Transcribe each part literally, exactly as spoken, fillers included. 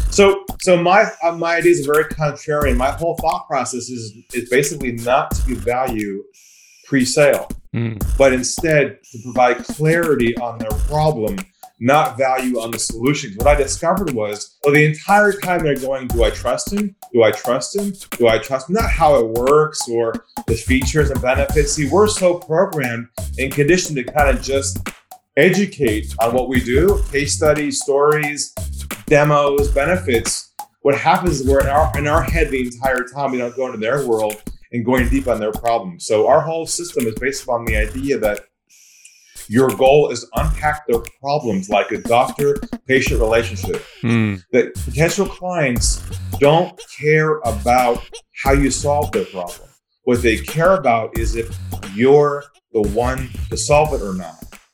So, so my uh, my ideas are very contrarian. My whole thought process is is basically not to give value pre-sale, mm. but instead to provide clarity on their problem, not value on the solutions. What I discovered was, well, the entire time they're going, do I trust him? Do I trust him? Do I trust him? Not how it works or the features and benefits. See, we're so programmed and conditioned to kind of just educate on what we do, case studies, stories, demos, benefits. What happens is we're in our, in our head the entire time. We don't go into their world and going deep on their problems. So our whole system is based upon the idea that your goal is to unpack their problems like a doctor-patient relationship. Mm. That potential clients don't care about how you solve their problem. What they care about is if you're the one to solve it or not.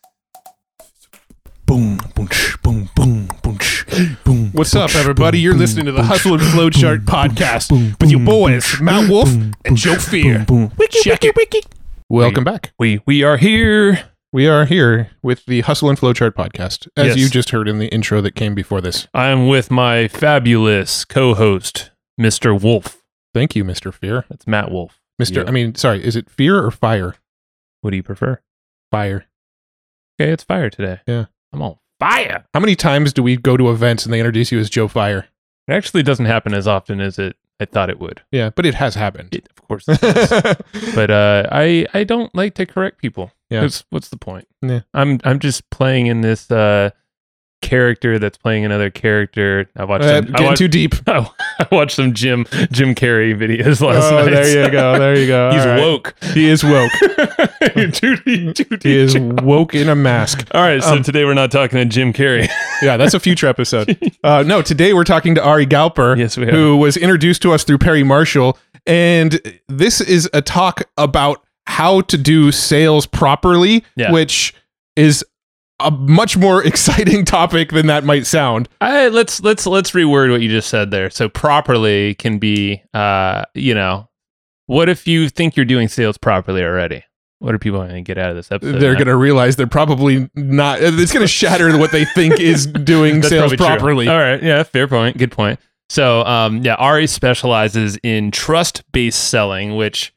Boom, boom, boom, boom, boom, boom. What's up, everybody? You're listening to the Hustle and Flowchart podcast with your boys, Matt Wolf and Joe Fear. Check it. Welcome back. We we are here. We are here with the Hustle and Flowchart podcast, as yes. you just heard in the intro that came before this. I'm with my fabulous co-host, Mister Wolf. Thank you, Mister Fear. That's Matt Wolf. Mister Yeah. I mean, sorry, is it Fear or Fire? What do you prefer? Fire. Okay, it's Fire today. Yeah. I'm on fire. How many times do we go to events and they introduce you as Joe Fire? It actually doesn't happen as often as it I thought it would. Yeah, but it has happened. It, of course it does. But uh, I I don't like to correct people. Yeah. What's, what's the point? Yeah. I'm I'm just playing in this uh, character that's playing another character. I watched uh, some, getting I watched, too deep. I watched some Jim Jim Carrey videos last oh, night. There you go. There you go. He's right. woke. He is woke. too deep, too deep, he is woke in a mask. All right, so um, today we're not talking to Jim Carrey. Yeah, that's a future episode. Uh, no, today we're talking to Ari Galper, yes, we are. who was introduced to us through Perry Marshall. And this is a talk about how to do sales properly, yeah. which is a much more exciting topic than that might sound. I, let's let's let's reword what you just said there. So properly can be, uh, you know, what if you think you're doing sales properly already? What are people going to get out of this episode? They're going to realize they're probably not. It's going to shatter what they think is doing sales properly. True. All right. Yeah. Fair point. Good point. So, um, yeah, Ari specializes in trust-based selling, which,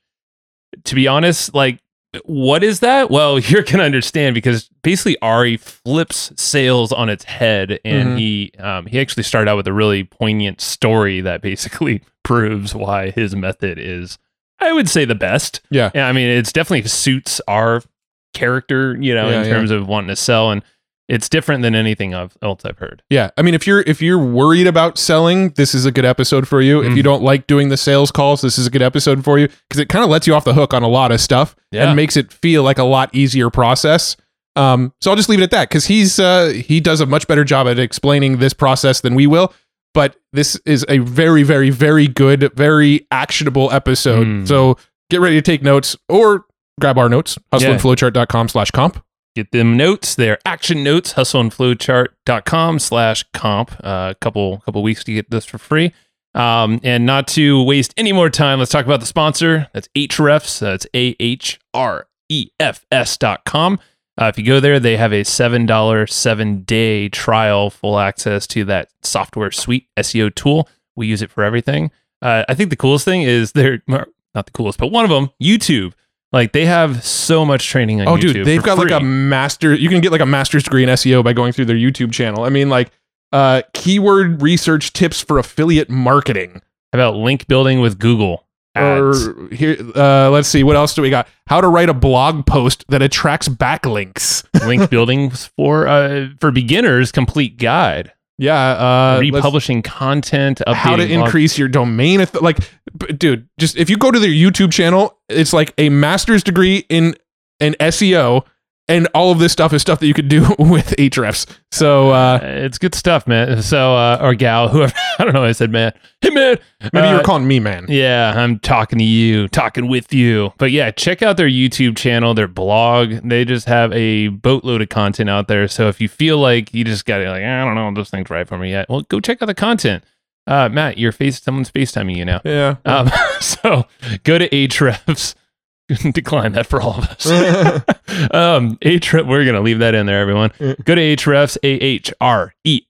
to be honest, like, what is that? Well, you're going to understand because basically Ari flips sales on its head, and mm-hmm. he um, he actually started out with a really poignant story that basically proves why his method is, I would say, the best. Yeah. Yeah, I mean, it's definitely suits our character, you know, yeah, in terms yeah. of wanting to sell, and it's different than anything else I've heard. Yeah, I mean, if you're if you're worried about selling, this is a good episode for you. Mm. If you don't like doing the sales calls, this is a good episode for you because it kind of lets you off the hook on a lot of stuff yeah. and makes it feel like a lot easier process. Um, so I'll just leave it at that because he's uh, he does a much better job at explaining this process than we will. But this is a very, very, very good, very actionable episode. Mm. So get ready to take notes or grab our notes, hustle and flowchart dot com slash comp. Get them notes. They're action notes, hustle and flowchart dot com slash comp. A couple couple weeks to get this for free. Um, and not to waste any more time, let's talk about the sponsor. That's Ahrefs. That's A H R E F S dot com. Uh, if you go there, they have a seven dollars, seven-day trial, full access to that software suite S E O tool. We use it for everything. Uh, I think the coolest thing is they're, not the coolest, but one of them, YouTube. Like, they have so much training on oh, YouTube. Oh, dude, they've got free. like a master. You can get like a master's degree in S E O by going through their YouTube channel. I mean, like, uh, keyword research tips for affiliate marketing. How about link building with Google Ads? Or here, uh, let's see, what else do we got? How to write a blog post that attracts backlinks. Link building for uh, for beginners, complete guide. Yeah, uh, republishing content, updating how to blog- increase your domain. Like, dude, just if you go to their YouTube channel, it's like a master's degree in in S E O, and all of this stuff is stuff that you could do with Ahrefs. So uh, it's good stuff, man. So uh, or gal, whoever, I don't know. I said, man, hey man, maybe uh, you were calling me man. Yeah, I'm talking to you, talking with you. But yeah, check out their YouTube channel, their blog. They just have a boatload of content out there. So if you feel like you just got to like, I don't know, this thing's right for me yet, well, go check out the content. Uh, Matt, you're face someone's FaceTiming you now. Yeah. Um, so go to Ahrefs. Decline that for all of us. um, Ahrefs, we're going to leave that in there, everyone. Go to Ahrefs, A H R E F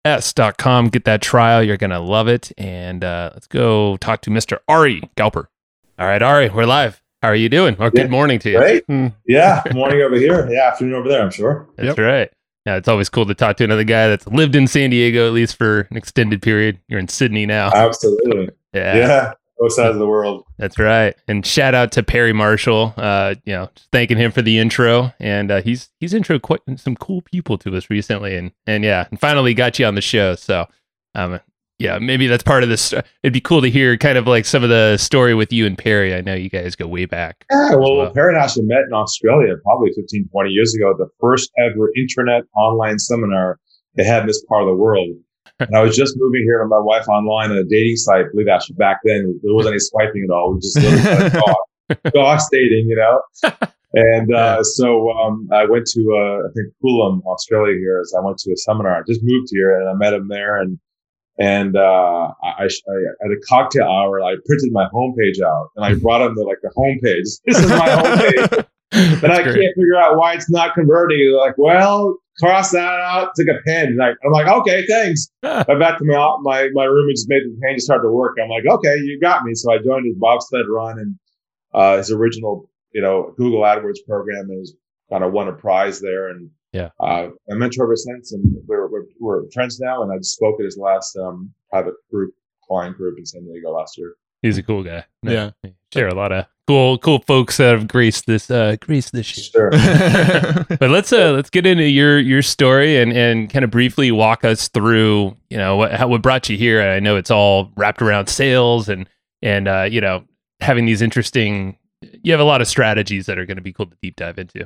S dot com. Get that trial. You're going to love it. And uh, let's go talk to Mister Ari Galper. All right, Ari, we're live. How are you doing? Or yeah. Good morning to you. Great. Mm. Yeah, morning over here. Yeah, afternoon over there, I'm sure. That's yep. right. Yeah, it's always cool to talk to another guy that's lived in San Diego, at least for an extended period. You're in Sydney now. Absolutely. Yeah. Yeah. Both sides of the world. That's right. And shout out to Perry Marshall. Uh, you know, just thanking him for the intro. And uh, he's he's intro quite some cool people to us recently. And and yeah, and finally got you on the show. So um, yeah, maybe that's part of this. It'd be cool to hear kind of like some of the story with you and Perry. I know you guys go way back. Yeah, well, well. Perry and I actually met in Australia probably fifteen, twenty years ago, the first ever internet online seminar they had in this part of the world. And I was just moving here to my wife online on a dating site. I believe actually back then there wasn't any swiping at all. We just literally dog, dog dating, you know. And uh, yeah. so um, I went to uh, I think Coolum, Australia here. As I went to a seminar. I just moved here and I met him there. And and uh, I, I at a cocktail hour, I printed my homepage out and I brought him the like the homepage. This is my homepage. And I great. can't figure out why it's not converting. They're like, well, cross that out, took a pen. And I, I'm like, okay, thanks. I went back to my, my, my room and just made the pen start to work. I'm like, okay, you got me. So I joined his bobsled run and uh, his original, you know, Google AdWords program and kind of won a prize there. And yeah, uh, I mentor ever since. And we're, we're, we're friends now. And I just spoke at his last um, private group, client group in San Diego last year. He's a cool guy. No, yeah. Share a lot of cool, cool folks that have graced this, uh, graced this year. Sure. But let's, uh, let's get into your, your story and, and kind of briefly walk us through, you know, what, how, what brought you here. I know it's all wrapped around sales and, and, uh, you know, having these interesting, you have a lot of strategies that are going to be cool to deep dive into.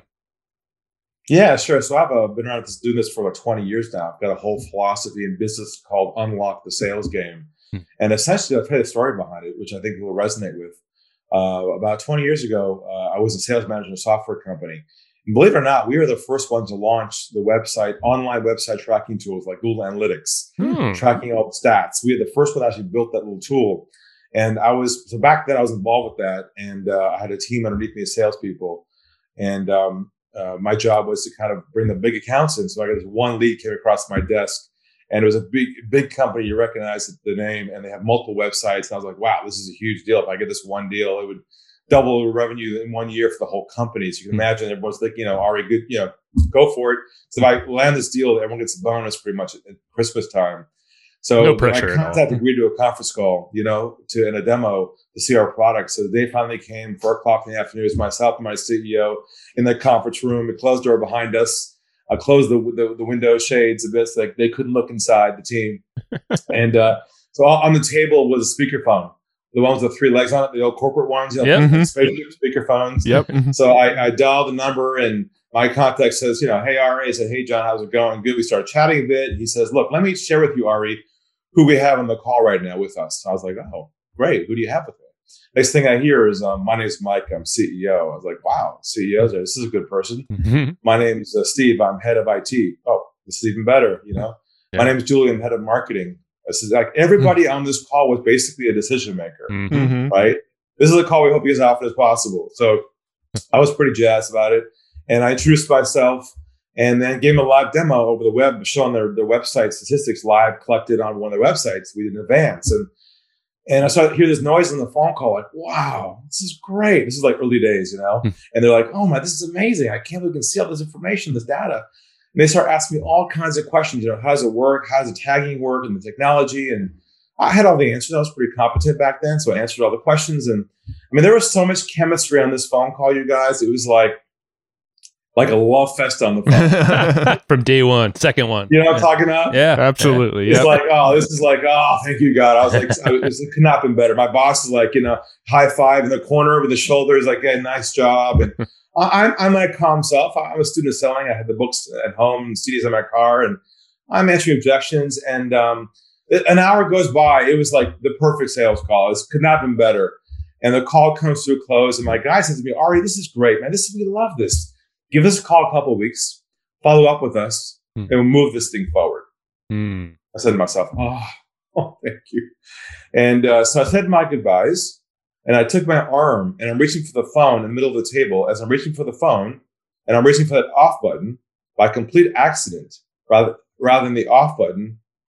Yeah, sure. So I've uh, been around this, doing this for like twenty years now. I've got a whole philosophy in business called Unlock the Sales Game. Hmm. And essentially, I'll tell you the story behind it, which I think will resonate with. Uh, about twenty years ago, uh, I was a sales manager in a software company. And believe it or not, we were the first ones to launch the website, online website tracking tools like Google Analytics, hmm. tracking all the stats. We had the first one that actually built that little tool. And I was, so back then I was involved with that. And uh, I had a team underneath me of salespeople. And um, uh, my job was to kind of bring the big accounts in. So I got this one lead came across my desk. And it was a big, big company. You recognize the name, and they have multiple websites. And I was like, "Wow, this is a huge deal. If I get this one deal, it would double the revenue in one year for the whole company." So you can imagine everyone's like, "You know, Ari, good, you know, go for it." So if I land this deal, everyone gets a bonus pretty much at Christmas time. So no pressure I contacted, agreed to a conference call, you know, to in a demo to see our product. So the day finally came, four o'clock in the afternoon. It was myself and my C E O in the conference room. The closed door behind us. I closed the, the the window shades a bit so like they couldn't look inside the team. And uh, so on the table was a speakerphone, the ones with three legs on it, the old corporate ones, you know, yep. mm-hmm. speakerphones. Yep. So I, I dialed the number and my contact says, you know, hey, Ari. I said, hey, John, how's it going? Good. We started chatting a bit. He says, look, let me share with you, Ari, who we have on the call right now with us. So I was like, oh, great. Who do you have with me? Next thing I hear is, um, my name is Mike. I'm C E O. I was like, wow, C E Os, this is a good person. Mm-hmm. My name is uh, Steve. I'm head of I T. Oh, this is even better. You know, yeah. My name is Julie. I'm head of marketing. This is like everybody mm-hmm. on this call was basically a decision maker, mm-hmm. right? This is a call we hope you get as often as possible. So I was pretty jazzed about it. And I introduced myself and then gave them a live demo over the web, showing their, their website statistics live collected on one of their websites. We did in advance. And And I started to hear this noise on the phone call, like, wow, this is great. This is like early days, you know? And they're like, oh my, this is amazing. I can't believe we can see all this information, this data. And they start asking me all kinds of questions. You know, how does it work? How does the tagging work and the technology? And I had all the answers. I was pretty competent back then. So I answered all the questions. And I mean, there was so much chemistry on this phone call, you guys. It was like, like a love fest on the phone. From day one, second one. You know what I'm talking about? Yeah, absolutely. It's yep. like, oh, this is like, oh, thank you, God. I was like, I was, it could not have been better. My boss is like, you know, high five in the corner with the shoulders, like, hey, nice job. And I'm, I'm my calm self. I'm a student of selling. I had the books at home, C Ds in my car, and I'm answering objections. And um, an hour goes by. It was like the perfect sales call. It could not have been better. And the call comes to a close. And my guy says to me, Ari, this is great, man. This is, we love this. Give us a call a couple of weeks, follow up with us, mm. and we'll move this thing forward. Mm. I said to myself, oh, oh thank you. And uh, so I said my goodbyes, and I took my arm, and I'm reaching for the phone in the middle of the table. As I'm reaching for the phone, and I'm reaching for that off button, by complete accident, rather, rather than the off button,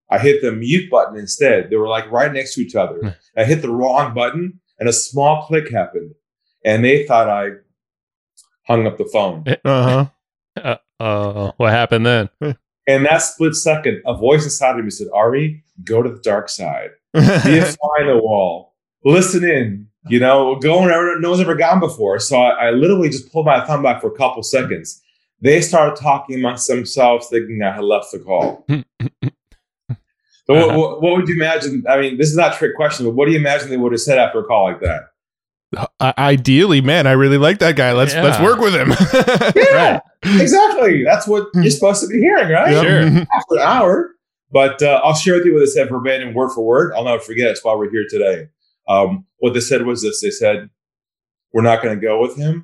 I hit the mute button instead. They were like right next to each other. I hit the wrong button and a small click happened. And they thought I hung up the phone. Uh-huh. Uh, uh, what happened then? In that split second, a voice inside of me said, Ari, go to the dark side. Be a fly in the wall. Listen in. You know, go wherever no one's ever gone before. So I, I literally just pulled my thumb back for a couple seconds. They started talking amongst themselves, thinking I had left the call. So what, Uh-huh. what, what would you imagine? I mean, this is not a trick question, but what do you imagine they would have said after a call like that? Uh, ideally, man, I really like that guy. Let's Yeah. let's work with him. Yeah, exactly. That's what you're supposed to be hearing, right? Yep. Sure. After an hour. But uh, I'll share with you what they said verbatim, word for word. I'll never forget. It's why we're here today. Um, what they said was this. They said, we're not going to go with him.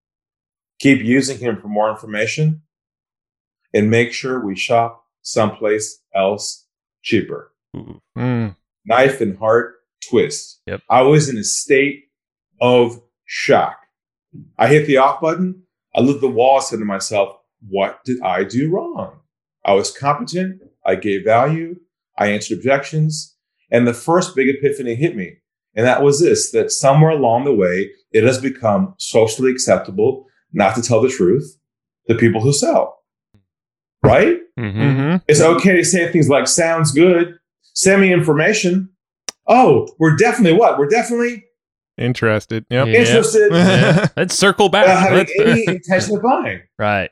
Keep using him for more information. And make sure we shop someplace else cheaper. Mm. Knife and heart twist. Yep. I was in a state of shock. I hit the off button. I looked at the wall and said to myself, what did I do wrong? I was competent. I gave value. I answered objections. And the first big epiphany hit me. And that was this, that somewhere along the way, it has become socially acceptable not to tell the truth to people who sell. Right? Mm-hmm. Mm-hmm. It's okay to say things like, sounds good. Send me information. Oh, we're definitely what? We're definitely Interested. Yep. Yeah. interested Yeah. Let's circle back. without having Let's- any intention of buying. right.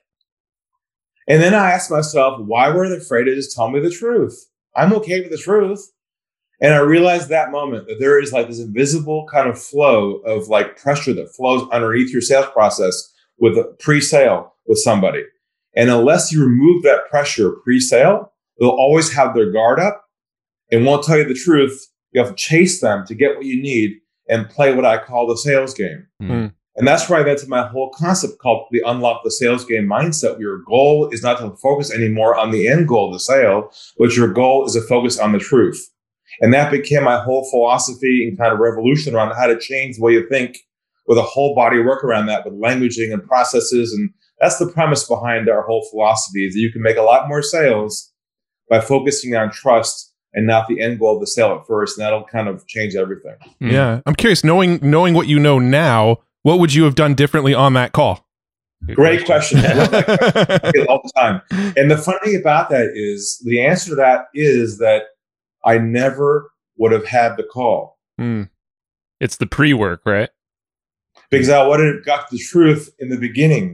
And then I asked myself, why were they afraid to just tell me the truth? I'm okay with the truth. And I realized that moment that there is like this invisible kind of flow of like pressure that flows underneath your sales process with a pre-sale with somebody. And unless you remove that pressure pre-sale, they'll always have their guard up and won't tell you the truth. You have to chase them to get what you need and play what I call the sales game. Mm. And that's where I got to my whole concept called the unlock the sales game mindset. Your goal is not to focus anymore on the end goal of the sale, but your goal is to focus on the truth. And that became my whole philosophy and kind of revolution around how to change the way you think with a whole body of work around that with languaging and processes. And that's the premise behind our whole philosophy is that you can make a lot more sales by focusing on trust and not the end goal of the sale at first. And that'll kind of change everything. Mm. Yeah. I'm curious, knowing knowing what you know now, what would you have done differently on that call? Good Great question. I love that question. yeah. All the time. And the funny thing about that is the answer to that is that I never would have had the call Mm. It's the pre-work, right? because I would have got the truth in the beginning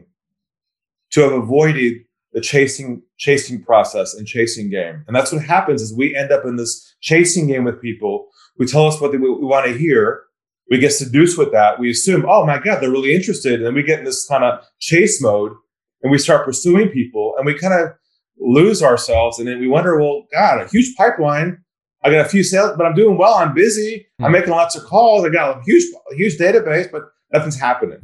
to have avoided the chasing chasing process and chasing game. And that's what happens is we end up in this chasing game with people who tell us what they, we, we want to hear. We get seduced with that. We assume, oh my God, they're really interested. And then we get in this kind of chase mode and we start pursuing people and we kind of lose ourselves. And then we wonder, well, God, a huge pipeline. I got a few sales, but I'm doing well. I'm busy. I'm making lots of calls. I got a huge, a huge database, but nothing's happening.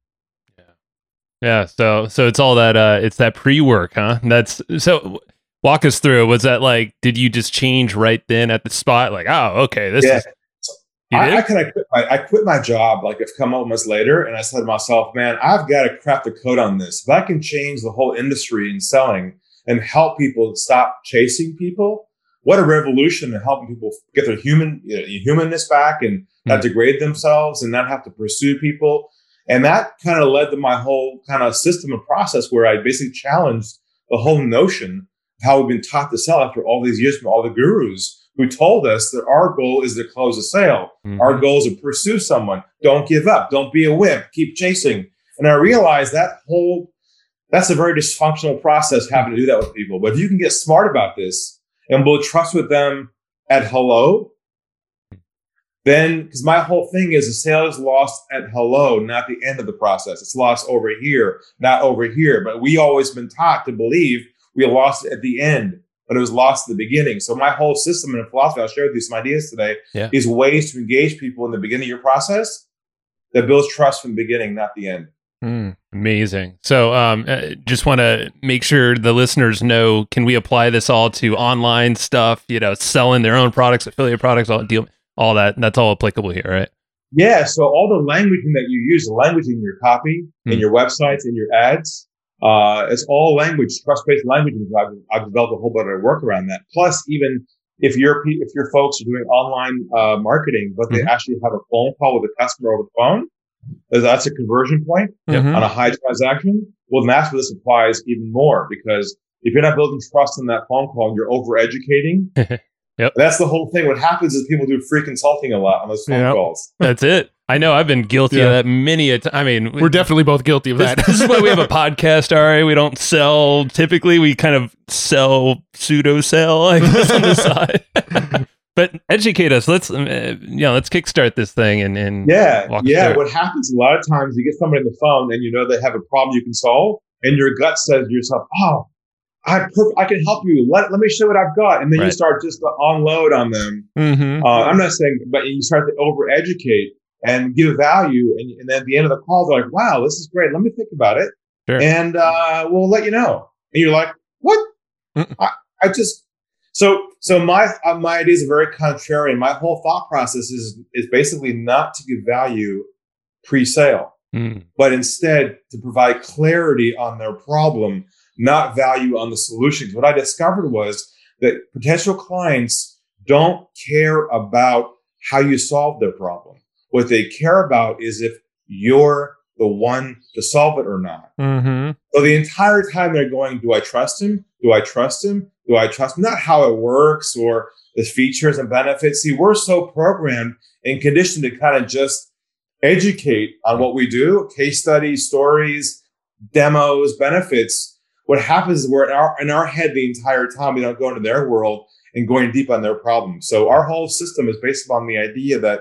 Yeah. So so it's all that uh it's that pre-work, huh? That's so walk us through. Was that like did you just change right then at the spot? Like, oh, okay, this Yeah. is you I, did? I kind of quit my, I quit my job like a couple of months later, and I said to myself, "Man, I've got to craft a code on this. If I can change the whole industry in selling and help people stop chasing people, what a revolution in helping people get their human you know, humanness back and not degrade themselves and not have to pursue people." And that kind of led to my whole kind of system and process where I basically challenged the whole notion of how we've been taught to sell after all these years from all the gurus who told us that our goal is to close a sale. Mhm. Our goal is to pursue someone. Don't give up. Don't be a wimp. Keep chasing. And I realized that whole, that's a very dysfunctional process having to do that with people. But if you can get smart about this and build trust with them at hello, then, because my whole thing is the sale is lost at hello, not the end of the process. It's lost over here, not over here. But we always been taught to believe we lost it at the end, but it was lost at the beginning. So my whole system and philosophy, I'll share with you some ideas today, Yeah. is ways to engage people in the beginning of your process that builds trust from the beginning, not the end. Mm, amazing. So, um, uh, just want to make sure the listeners know: can we apply this all to online stuff? You know, selling their own products, affiliate products, all deal, all that. That's all applicable here, right? Yeah. So all the languaging that you use, the language in your copy, Hmm. in your websites, in your ads, uh, it's all language, trust-based language. I've, I've developed a whole bunch of work around that. Plus, even if your pe- if your folks are doing online uh, marketing, but they mm-hmm. actually have a phone call with a customer over the phone, that's a conversion point mm-hmm. on a high transaction. Well, then that's where this applies even more, because if you're not building trust in that phone call, you're over-educating. Yep. That's the whole thing. What happens is people do free consulting a lot on those phone yep. calls. That's it. I know I've been guilty yeah. of that many a time. I mean, we're definitely both guilty of that. This, this is why we have a podcast, all right? We don't sell. Typically, we kind of sell, pseudo sell, I guess, on the side. But educate us. Let's, uh, you know, let's kickstart this thing and, and yeah, walk yeah. What happens a lot of times, you get somebody on the phone and you know they have a problem you can solve, and your gut says to yourself, "Oh, I perf- I can help you. Let let me show what I've got," and then right. you start just to unload on them. Mm-hmm. Uh, I'm not saying, but you start to over-educate and give value, and, and then at the end of the call, they're like, "Wow, this is great. Let me think about it, sure. and uh, we'll let you know." And you're like, "What? I, I just." So, so my uh, my ideas are very contrarian. My whole thought process is is basically not to give value pre-sale, mm. but instead to provide clarity on their problem, not value on the solutions. What I discovered was that potential clients don't care about how you solve their problem. What they care about is if you're the one to solve it or not. Mm-hmm. So the entire time they're going, do I trust him? Do I trust him? Do I trust him? Not how it works or the features and benefits. See, we're so programmed and conditioned to kind of just educate on what we do, case studies, stories, demos, benefits. What happens is we're in our, in our head the entire time. We don't go into their world and going deep on their problems. So our whole system is based upon the idea that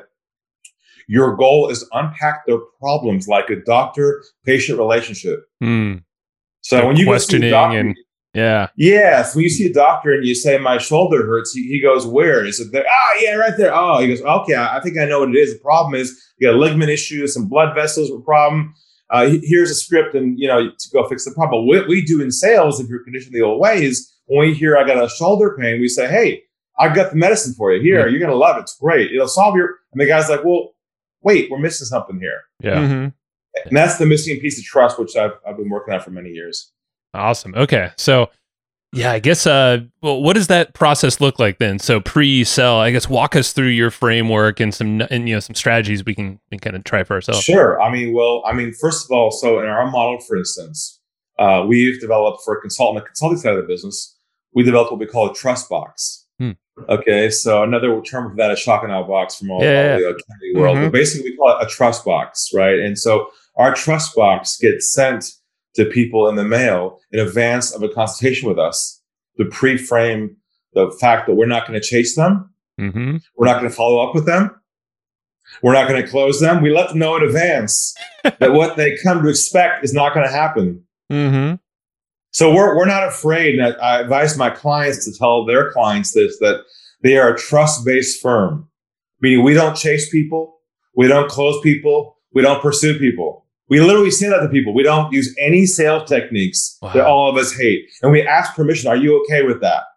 your goal is to unpack their problems like a doctor-patient relationship. Mm. So like when you questioning go see a doctor, and yeah, yes, when you see a doctor and you say my shoulder hurts, he, he goes, where? Is it there? Ah, yeah, right there. Oh, he goes, okay, I, I think I know what it is. The problem is you got a ligament issue, some blood vessels with a problem. Uh, here's a script, and you know to go fix the problem. What we do in sales, if you're conditioned the old way, is when we hear I got a shoulder pain, we say, hey, I've got the medicine for you. Here, mm-hmm. you're gonna love it. It's great. It'll solve your. And the guy's like, well, wait, we're missing something here. Yeah. Mm-hmm. And that's the missing piece of trust, which I've I've been working on for many years. Awesome. Okay. So yeah, I guess uh well, what does that process look like then? So pre-sell, I guess walk us through your framework and some and you know some strategies we can, we can kind of try for ourselves. Sure. I mean, well, I mean, first of all, so in our model, for instance, uh, we've developed for a consultant, the consulting side of the business, we developed what we call a trust box. Hmm. Okay, so another term for that is shock and awe box from all, yeah, all yeah. the accounting world. Mm-hmm. But basically, we call it a trust box, right? And so our trust box gets sent to people in the mail in advance of a consultation with us to pre-frame the fact that we're not going to chase them, mm-hmm. we're not going to follow up with them, we're not going to close them. We let them know in advance that what they come to expect is not going to happen. Mm-hmm. So we're we're not afraid. And I advise my clients to tell their clients this, that they are a trust-based firm, meaning we don't chase people, we don't close people, we don't pursue people. We literally say that to people. We don't use any sales techniques wow. that all of us hate. And we ask permission, are you okay with that?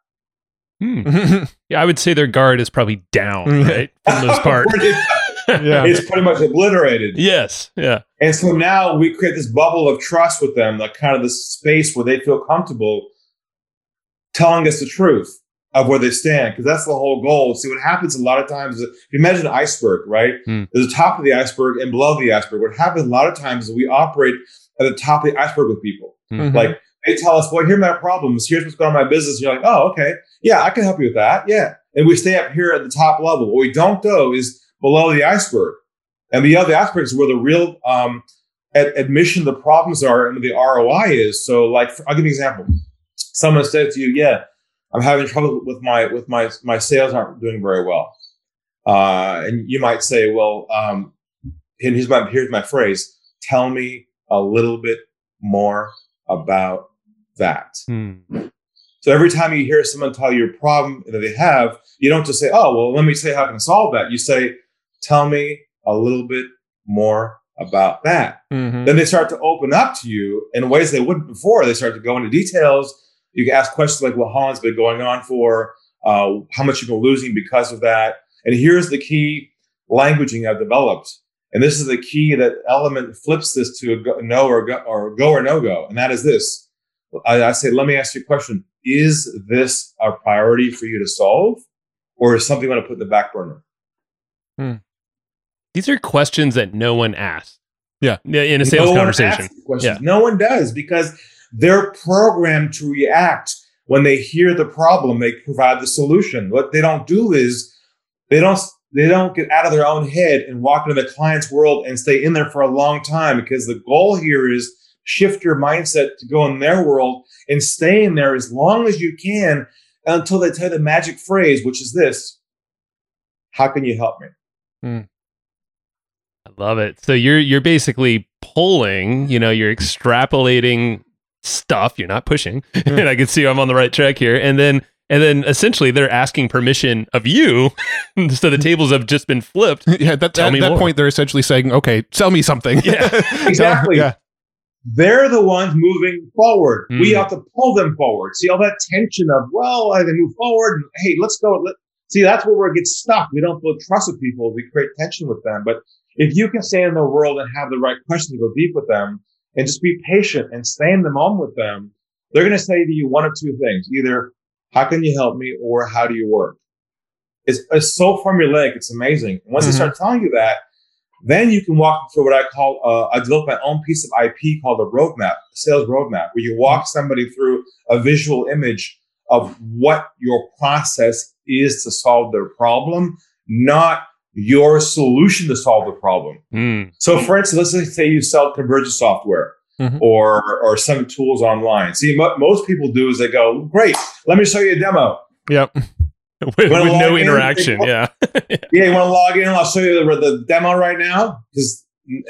Hmm. Yeah, I would say their guard is probably down, right? For the most part. Yeah. It's pretty much obliterated. Yes. Yeah. And so now we create this bubble of trust with them, like kind of this space where they feel comfortable telling us the truth of where they stand, because that's the whole goal. See, what happens a lot of times is, if you imagine an iceberg, right? Hmm. There's a top of the iceberg and below the iceberg. What happens a lot of times is we operate at the top of the iceberg with people. Mm-hmm. Like they tell us, well, here are my problems. Here's what's going on in my business. And you're like, oh, okay. Yeah, I can help you with that. Yeah. And we stay up here at the top level. What we don't go is below the iceberg. And the other iceberg is where the real um, ad- admission of the problems are and the R O I is. So like, I'll give you an example. Someone said to you, yeah, I'm having trouble with my, with my, my sales aren't doing very well. Uh, and you might say, well, um, and here's my, here's my phrase, tell me a little bit more about that. Hmm. So every time you hear someone tell you a problem that they have, you don't just say, oh, well, let me say how I can solve that. You say, tell me a little bit more about that. Mm-hmm. Then they start to open up to you in ways they wouldn't before. They start to go into details. You can ask questions like, well, how long's been going on for? Uh, how much you've been losing because of that? And here's the key languaging I've developed. And this is the key that Element flips this to a go, no or go, or go or no go. And that is this. I, I say, let me ask you a question. Is this a priority for you to solve? or is something you want to put in the back burner? Hmm. These are questions that no one asks. Yeah. In a sales no conversation. One yeah. No one does, because they're programmed to react. When they hear the problem, they provide the solution. What they don't do is they don't they don't get out of their own head and walk into the client's world and stay in there for a long time, because the goal here is shift your mindset to go in their world and stay in there as long as you can until they tell you the magic phrase, which is this: how can you help me? Hmm. I love it. So you're you're basically pulling, you know, you're extrapolating stuff. You're not pushing, and I can see I'm on the right track here. And then and then essentially they're asking permission of you. So the tables have just been flipped. Yeah, that, at that point they're essentially saying, "Okay, sell me something." Yeah, exactly. Yeah. They're the ones moving forward. Mm. We have to pull them forward. See all that tension of, well, I can move forward. And, hey, let's go. Let, see, that's where we get stuck. We don't build trust with people. We create tension with them. But if you can stay in their world and have the right question to go deep with them and just be patient and stay in the moment with them, they're going to say to you one of two things: either how can you help me, or how do you work? It's, it's so formulaic. It's amazing. And once mm-hmm. they start telling you that, then you can walk through what I call, uh, I developed my own piece of I P called a roadmap, a sales roadmap, where you walk somebody through a visual image of what your process is to solve their problem, not your solution to solve the problem. Mm. So for instance, let's say you sell convergence software mm-hmm. or or some tools online. See, what most people do is they go, great, let me show you a demo. Yep. With, with no in, interaction, yeah. Yeah, you want to log in? I'll show you the, the demo right now, because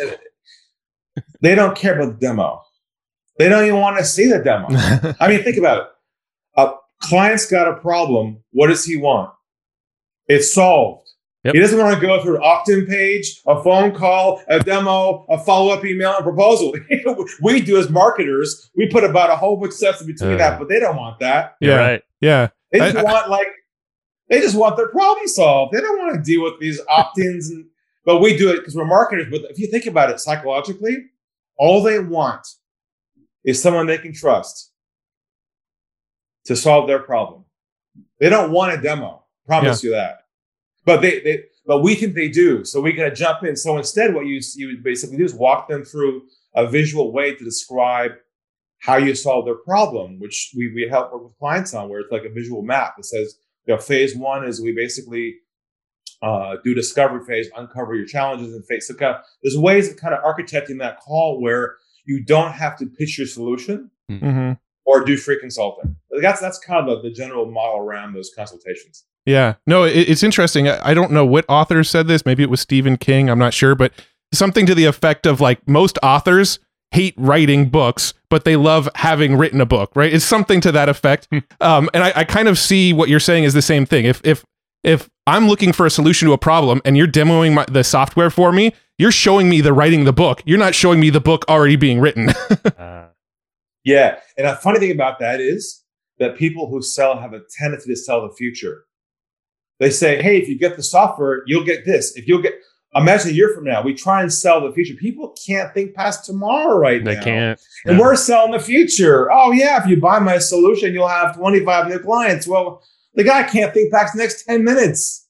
they don't care about the demo. They don't even want to see the demo. I mean, think about it. A client's got a problem. What does he want? It's solved. Yep. He doesn't want to go through an opt-in page, a phone call, a demo, a follow-up email, and proposal. We do as marketers, we put about a whole bunch of steps in between uh, that, but they don't want that. Yeah, right. Yeah. They just I, want like, They just want their problem solved. They don't want to deal with these opt-ins, and but we do it because we're marketers. But if you think about it psychologically, all they want is someone they can trust to solve their problem. They don't want a demo. Promise yeah. you that. But they, they, but we think they do. So we gotta jump in. So instead, what you you basically do is walk them through a visual way to describe how you solve their problem, which we we help work with clients on, where it's like a visual map that says, you know, phase one is we basically uh, do discovery phase, uncover your challenges, and phase. So kind of, there's ways of kind of architecting that call where you don't have to pitch your solution mm-hmm. or do free consulting. That's that's kind of the, the general model around those consultations. Yeah, no, it, it's interesting. I, I don't know what author said this. Maybe it was Stephen King. I'm not sure, but something to the effect of like most authors hate writing books, but they love having written a book, right? It's something to that effect. um, and I, I kind of see what you're saying is the same thing. If if if I'm looking for a solution to a problem and you're demoing my, the software for me, you're showing me the writing the book. You're not showing me the book already being written. uh, yeah. And a funny thing about that is that people who sell have a tendency to sell the future. They say, hey, if you get the software, you'll get this. If you'll get... Imagine a year from now, we try and sell the future. People can't think past tomorrow right they now. They can't. And yeah. we're selling the future. Oh, yeah, if you buy my solution, you'll have twenty-five new clients. Well, the guy can't think past the next ten minutes.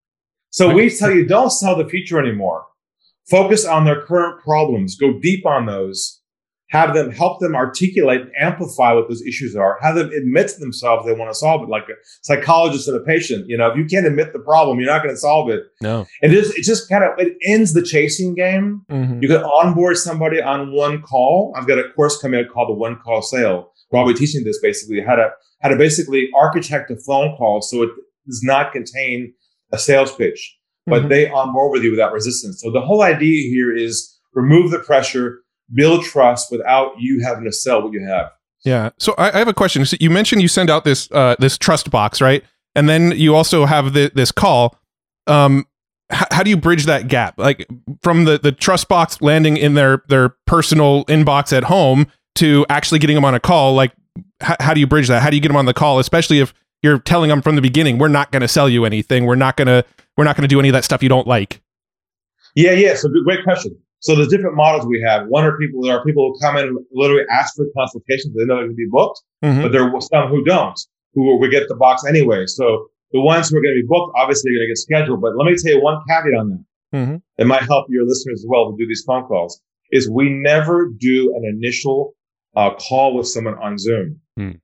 So we tell you, don't sell the future anymore. Focus on their current problems. Go deep on those. Have them, help them articulate and amplify what those issues are. Have them admit to themselves they want to solve it, like a psychologist and a patient. You know, if you can't admit the problem, you're not going to solve it. No. And it just, it just kind of, it ends the chasing game. Mm-hmm. You can onboard somebody on one call. I've got a course coming out called the One Call Sale, where I'll be teaching this basically, how to, how to basically architect a phone call so it does not contain a sales pitch, but mm-hmm. they onboard with you without resistance. So the whole idea here is remove the pressure, build trust without you having to sell what you have. Yeah. So I, I have a question. So you mentioned you send out this uh, this trust box, right? And then you also have the, this call. Um, h- how do you bridge that gap, like from the, the trust box landing in their their personal inbox at home to actually getting them on a call? Like, h- how do you bridge that? How do you get them on the call, especially if you're telling them from the beginning, we're not going to sell you anything. We're not going to we're not going to do any of that stuff you don't like. Yeah. Yeah. So good, great question. So there's different models we have. One are people, there are people who come in and literally ask for consultations. They know they can be booked, mm-hmm. but there are some who don't, who we get the box anyway. So the ones who are going to be booked, obviously, are going to get scheduled. But let me tell you one caveat on that. Mm-hmm. It might help your listeners as well to do these phone calls. Is we never do an initial uh, call with someone on Zoom. Mm.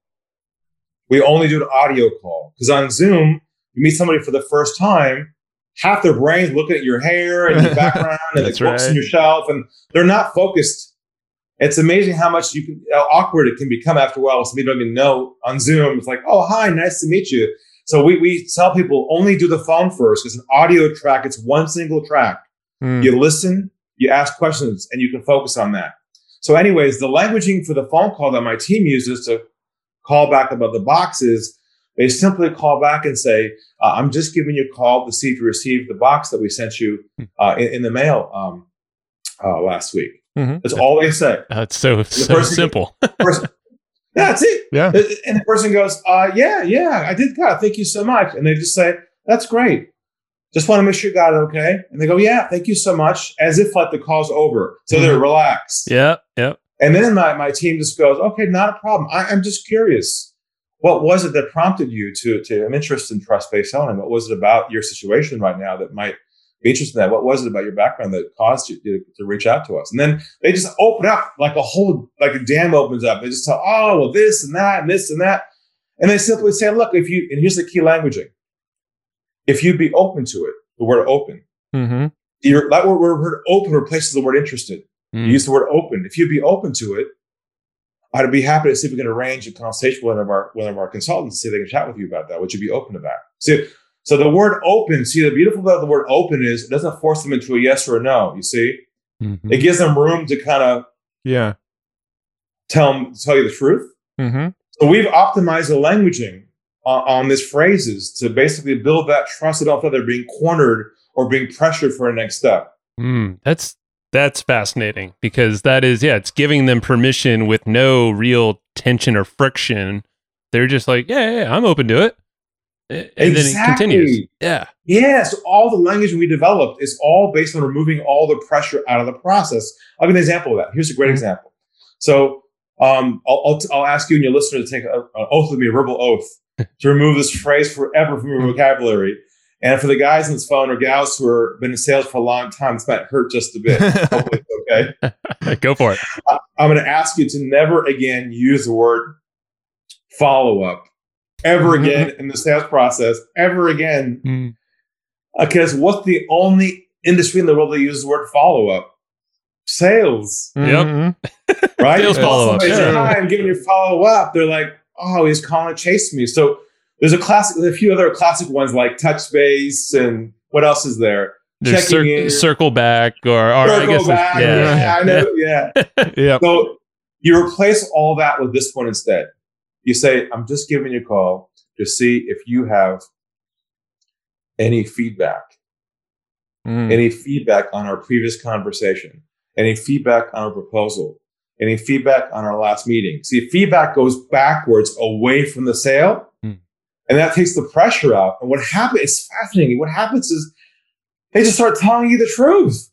We only do an audio call because on Zoom, you meet somebody for the first time. Half their brains looking at your hair and your background and the books right. on your shelf, and they're not focused. It's amazing how much you can how awkward it can become after a while. Somebody don't even know on Zoom. It's like, oh, hi, nice to meet you. So we we tell people only do the phone first. It's an audio track. It's one single track. Mm. You listen, you ask questions, and you can focus on that. So, anyways, the languaging for the phone call that my team uses to call back about the boxes. They simply call back and say, uh, I'm just giving you a call to see if you received the box that we sent you uh, in, in the mail um, uh, last week. Mm-hmm. That's all they say. That's so, so simple. Goes, person, yeah, that's it. Yeah. And the person goes, uh, yeah, yeah, I did got it. Thank you so much. And they just say, that's great. Just want to make sure you got it okay. And they go, yeah, thank you so much. As if like the call's over. So mm-hmm. they're relaxed. Yeah, yeah. And then my, my team just goes, okay, not a problem. I, I'm just curious. What was it that prompted you to, to an interest in trust-based selling? What was it about your situation right now that might be interested in that? What was it about your background that caused you to, to reach out to us? And then they just open up like a whole, like a dam opens up. They just tell, oh, well, this and that and this and that. And they simply say, look, if you, and here's the key languaging. If you'd be open to it, the word open, mm-hmm. you're, that word, word open replaces the word interested. Mm. You use the word open. If you'd be open to it, I'd be happy to see if we can arrange a conversation with one of our one of our consultants, see if they can chat with you about that. Would you be open to that? See, so the word open, see, the beautiful about the word open is it doesn't force them into a yes or a no, you see? Mm-hmm. It gives them room to kind of yeah tell them, tell you the truth. Mm-hmm. So we've optimized the languaging on, on these phrases to basically build that trust. They don't feel they're being cornered or being pressured for a next step. Mm, that's That's fascinating because that is, yeah, it's giving them permission with no real tension or friction. They're just like, yeah, yeah, yeah I'm open to it. And exactly. then it continues. Yeah. Yeah. So all the language we developed is all based on removing all the pressure out of the process. I'll give an example of that. Here's a great mm-hmm. example. So um, I'll, I'll, I'll ask you and your listener to take a, an oath with me, a verbal oath, to remove this phrase forever from your vocabulary. And for the guys on this phone or gals who have been in sales for a long time, this might hurt just a bit. Hopefully it's okay. Go for it. I, I'm going to ask you to never again use the word follow-up ever mm-hmm. again in the sales process, ever again. Mm. Because what's the only industry in the world that uses the word follow-up? Sales. Mm-hmm. Yep. Right? Sales follow-up. Yeah. I'm giving you follow-up. They're like, oh, he's calling to chase me. So there's a classic, a few other classic ones like touch base and what else is there? There's Checking cir- in. Circle back or, or circle I guess back. Yeah, yeah, yeah, I know. Yeah. yeah. So you replace all that with this one instead. You say, I'm just giving you a call to see if you have any feedback, mm. any feedback on our previous conversation, any feedback on our proposal, any feedback on our last meeting. See, feedback goes backwards away from the sale. Mm. And that takes the pressure out. And what happens, it's fascinating. What happens is they just start telling you the truth.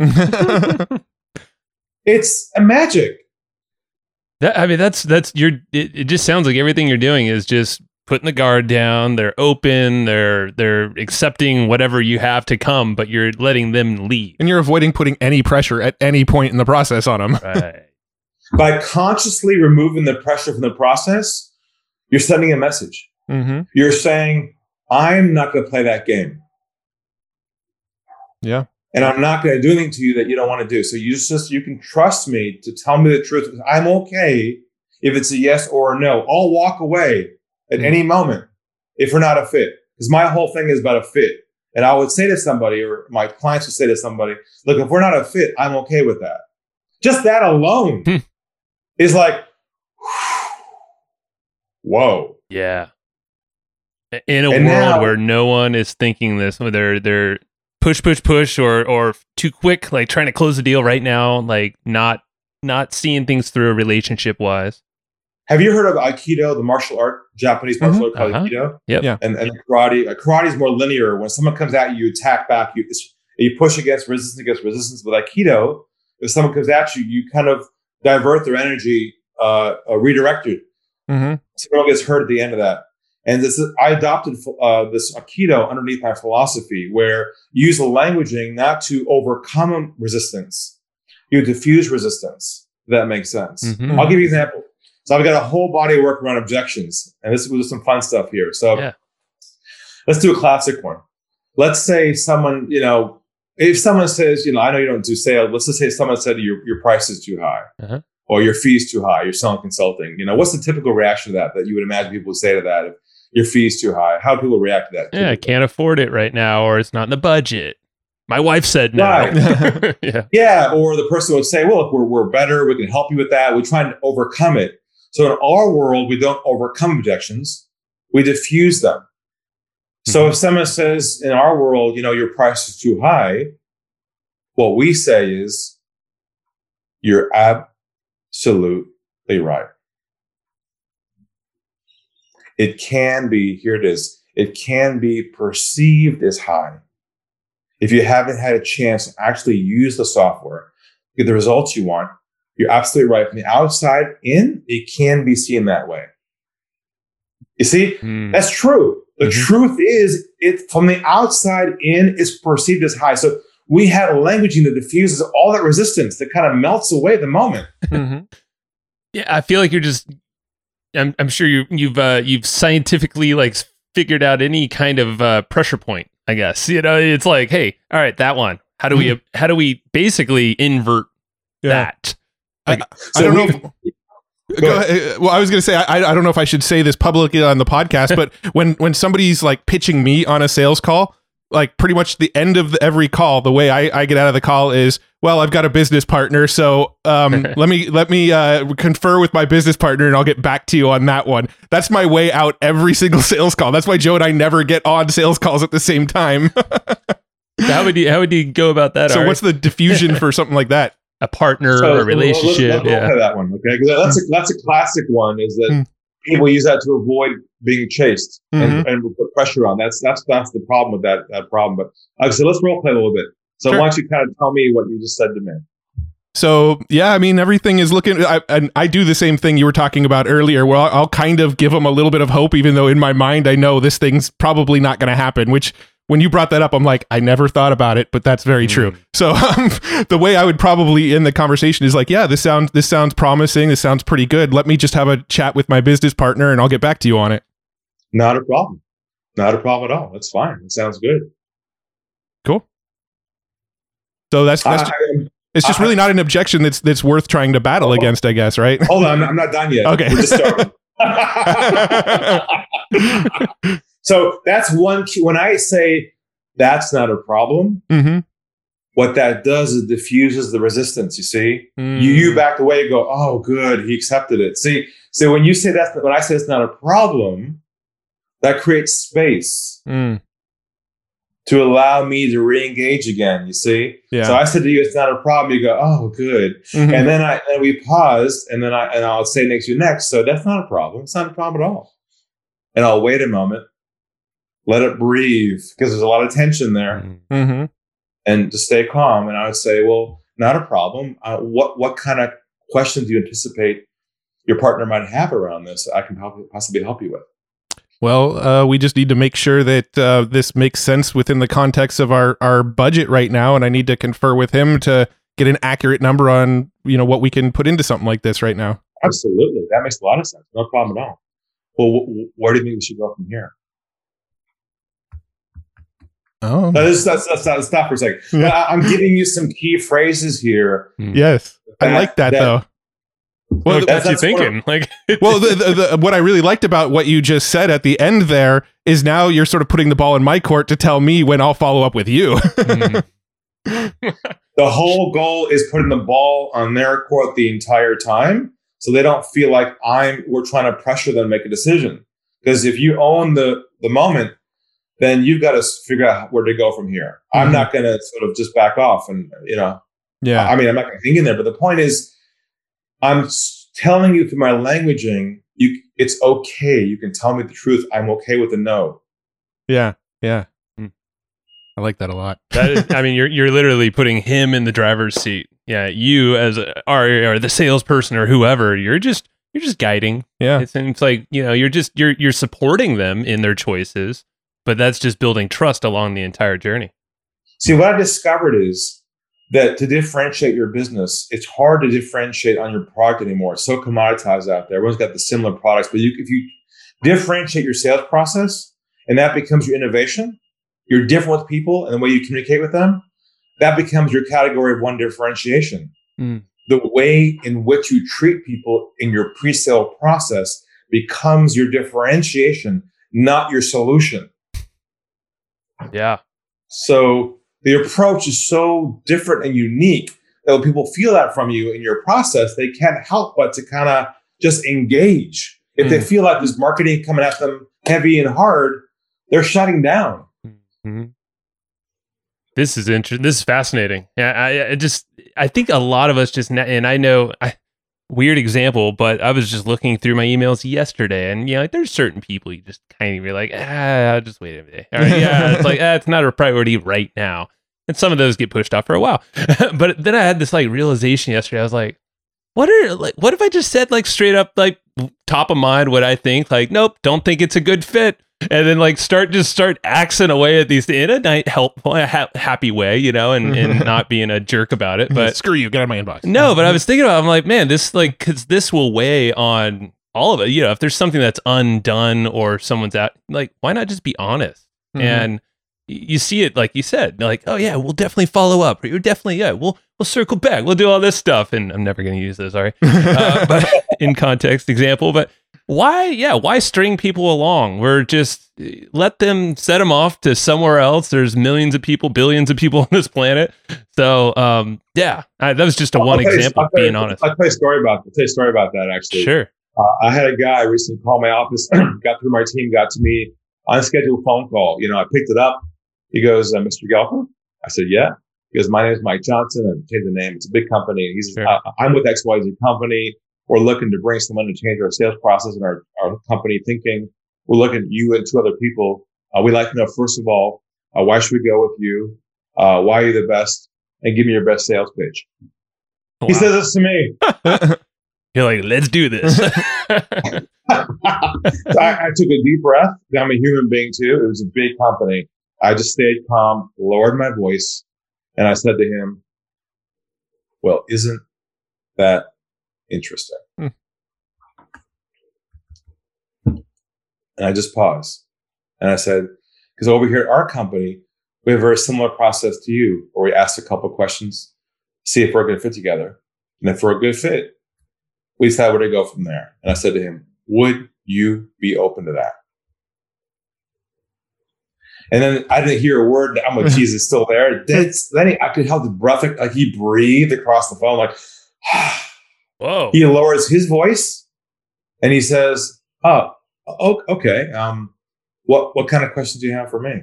It's a magic. That, I mean, that's, that's your, it, it just sounds like everything you're doing is just putting the guard down. They're open. They're, they're accepting whatever you have to come, but you're letting them lead. And you're avoiding putting any pressure at any point in the process on them. Right. By consciously removing the pressure from the process, you're sending a message. Mm-hmm. You're saying, I'm not going to play that game. Yeah. And I'm not going to do anything to you that you don't want to do. So you just, you can trust me to tell me the truth. I'm okay if it's a yes or a no. I'll walk away at mm-hmm. any moment if we're not a fit. Because my whole thing is about a fit. And I would say to somebody, or my clients would say to somebody, look, if we're not a fit, I'm okay with that. Just that alone hmm. is like, whoa. Yeah. In a and world now, where no one is thinking this, they're they're push, push, push, or or too quick, like trying to close the deal right now, like not not seeing things through relationship wise. Have you heard of Aikido, the martial art, Japanese martial mm-hmm. art called uh-huh. Aikido? Yep. Yeah. And and karate. Uh, karate is more linear. When someone comes at you, you attack back. You you push against resistance against resistance. With Aikido, if someone comes at you, you kind of divert their energy, uh, uh redirect it. Mm-hmm. So no one gets hurt at the end of that. And this is, I adopted uh, this Aikido underneath my philosophy, where you use the languaging not to overcome resistance, you diffuse resistance. If that makes sense. Mm-hmm. I'll give you an example. So I've got a whole body of work around objections, and this was some fun stuff here. So yeah. Let's do a classic one. Let's say someone, you know, if someone says, you know, I know you don't do sales. Let's just say someone said your your price is too high, uh-huh. or your fee's too high. You're selling consulting. You know, what's the typical reaction to that that you would imagine people would say to that? If your fee's too high, how do people react to that? Yeah, I can't afford it right now, or it's not in the budget. My wife said no. Right. yeah. yeah, or the person would say, well, if we're, we're better, we can help you with that. We try and overcome it. So in our world, we don't overcome objections. We diffuse them. Mm-hmm. So if someone says in our world, you know, your price is too high, what we say is, you're absolutely right. It can be, here it is, it can be perceived as high. If you haven't had a chance to actually use the software, get the results you want, you're absolutely right. From the outside in, it can be seen that way. You see, mm. that's true. The mm-hmm. truth is, it from the outside in, it's perceived as high. So we have languaging that diffuses all that resistance that kind of melts away the moment. Mm-hmm. Yeah, I feel like you're just. I'm, I'm sure you, you've uh, you've scientifically like figured out any kind of uh, pressure point. I guess, you know, it's like, hey, all right, that one. How do we mm-hmm. how do we basically invert yeah. that? Like, I, so I don't know. If, go ahead. Well, I was going to say, I I don't know if I should say this publicly on the podcast, but when when somebody's like pitching me on a sales call, like pretty much the end of the, every call, the way I, I get out of the call is, well, I've got a business partner, so um, let me let me uh, confer with my business partner, and I'll get back to you on that one. That's my way out every single sales call. That's why Joe and I never get on sales calls at the same time. how would you how would you go about that? So, Art? What's the diffusion for something like that? A partner, so, a relationship. Let's, let's yeah, that one. Okay, because that's a that's a classic one. Is that mm. people use that to avoid being chased mm-hmm. and, and put pressure on. That's that's that's the problem with that that problem. But like I said, let's role play a little bit. So sure. Why don't you kind of tell me what you just said to me? So, yeah, I mean, everything is looking, I, and I do the same thing you were talking about earlier, where I'll, I'll kind of give them a little bit of hope, even though in my mind, I know this thing's probably not going to happen, which when you brought that up, I'm like, I never thought about it, but that's very mm. true. So um, the way I would probably end the conversation is like, yeah, this sounds, this sounds promising. This sounds pretty good. Let me just have a chat with my business partner and I'll get back to you on it. Not a problem. Not a problem at all. That's fine. It sounds good. Cool. So that's, that's I, just, it's just I, really not an objection that's that's worth trying to battle oh, against, I guess, right? Hold on, I'm not, I'm not done yet. Okay. We're just starting. So that's one key. When I say that's not a problem, mm-hmm. what that does is diffuses the resistance, you see? Mm. You, you back away and go, oh, good, he accepted it. See, so when you say that's, when I say it's not a problem, that creates space. Mm. To allow me to re-engage again, you see? Yeah. So I said to you, it's not a problem. You go, oh, good. Mm-hmm. And then I and we paused, and then I and I'll say next to you next. So that's not a problem. It's not a problem at all. And I'll wait a moment, let it breathe, because there's a lot of tension there. Mm-hmm. And to stay calm. And I would say, well, not a problem. Uh, what what kind of questions do you anticipate your partner might have around this that I can help, possibly help you with? Well, uh, we just need to make sure that uh, this makes sense within the context of our, our budget right now, and I need to confer with him to get an accurate number on, you know, what we can put into something like this right now. Absolutely, that makes a lot of sense. No problem at all. Well, wh- where do you think we should go from here? Oh, no, this, that's, that's, that's, stop for a second. Yeah. I'm giving you some key phrases here. Yes, that, I like that, that though. Well, that's, that's you thinking. Like, well, the, the, the, what I really liked about what you just said at the end there is now you're sort of putting the ball in my court to tell me when I'll follow up with you. mm. The whole goal is putting the ball on their court the entire time, so they don't feel like I'm. We're trying to pressure them to make a decision. Because if you own the the moment, then you've got to figure out where to go from here. Mm-hmm. I'm not going to sort of just back off and you know. Yeah. I mean, I'm not going to hang in there, but the point is, I'm telling you through my languaging, you it's okay. You can tell me the truth. I'm okay with the no. Yeah, yeah. Mm. I like that a lot. That is, I mean, you're you're literally putting him in the driver's seat. Yeah, you as a, or, or the salesperson or whoever, you're just you're you're just guiding. Yeah. It seems like, you know, you're just, you're, you're supporting them in their choices, but that's just building trust along the entire journey. See, what I discovered is that to differentiate your business, it's hard to differentiate on your product anymore. It's so commoditized out there. Everyone's got the similar products, but you, if you differentiate your sales process and that becomes your innovation, you're different with people and the way you communicate with them, that becomes your category of one differentiation. Mm. The way in which you treat people in your pre-sale process becomes your differentiation, not your solution. Yeah. So the approach is so different and unique that when people feel that from you in your process, they can't help but to kind of just engage. If mm. they feel like there's marketing coming at them heavy and hard, they're shutting down. Mm-hmm. This is interesting. This is fascinating. Yeah, I, I just, I think a lot of us just, and I know, I, weird example, but I was just looking through my emails yesterday, and you know, like, there's certain people you just kind of be like, ah, I'll just wait a minute. Or, yeah, it's like, ah, it's not a priority right now, and some of those get pushed off for a while. But then I had this like realization yesterday. I was like, what are like, what if I just said like straight up like top of mind what I think? Like, nope, don't think it's a good fit. And then like start just start axing away at these in a nice, helpful, ha- happy way, you know, and, and not being a jerk about it. But screw you, get out of my inbox. No, but I was thinking about, I'm like, man, this like, because this will weigh on all of it. You know, if there's something that's undone or someone's at, like, why not just be honest? Mm-hmm. And you see it, like you said, like, oh yeah, we'll definitely follow up. Or you're definitely, yeah, we'll we'll circle back. We'll do all this stuff. And I'm never going to use this, sorry, uh, but in context example, but. Why, yeah, why string people along? We're just, let them set them off to somewhere else. There's millions of people, billions of people on this planet. So, um, yeah, I, that was just a I'll one example of being honest. I'll tell you a story about, I'll tell you a story about that, actually. Sure. Uh, I had a guy recently call my office, got through my team, got to me, unscheduled phone call. You know, I picked it up. He goes, uh, Mister Gelfand? I said, yeah. He goes, my name is Mike Johnson. I've changed the name. It's a big company. He says, sure. uh, I'm with X Y Z company. We're looking to bring someone to change our sales process and our, our company thinking. We're looking at you and two other people. Uh, we'd like to know, first of all, uh, why should we go with you? Uh, why are you the best? And give me your best sales pitch. Wow. He says this to me. You're like, let's do this. So I, I took a deep breath. I'm a human being too. It was a big company. I just stayed calm, lowered my voice, and I said to him, well, isn't that interesting? Hmm. And I just paused. And I said, because over here at our company, we have a very similar process to you, where we ask a couple questions, see if we're a good fit together. And if we're a good fit, we decide where to go from there. And I said to him, would you be open to that? And then I didn't hear a word. I'm like, Jesus, still there. Then, then he, I could help the breath, like he breathed across the phone, like, whoa. He lowers his voice and he says, oh, okay. Um, what, what kind of questions do you have for me?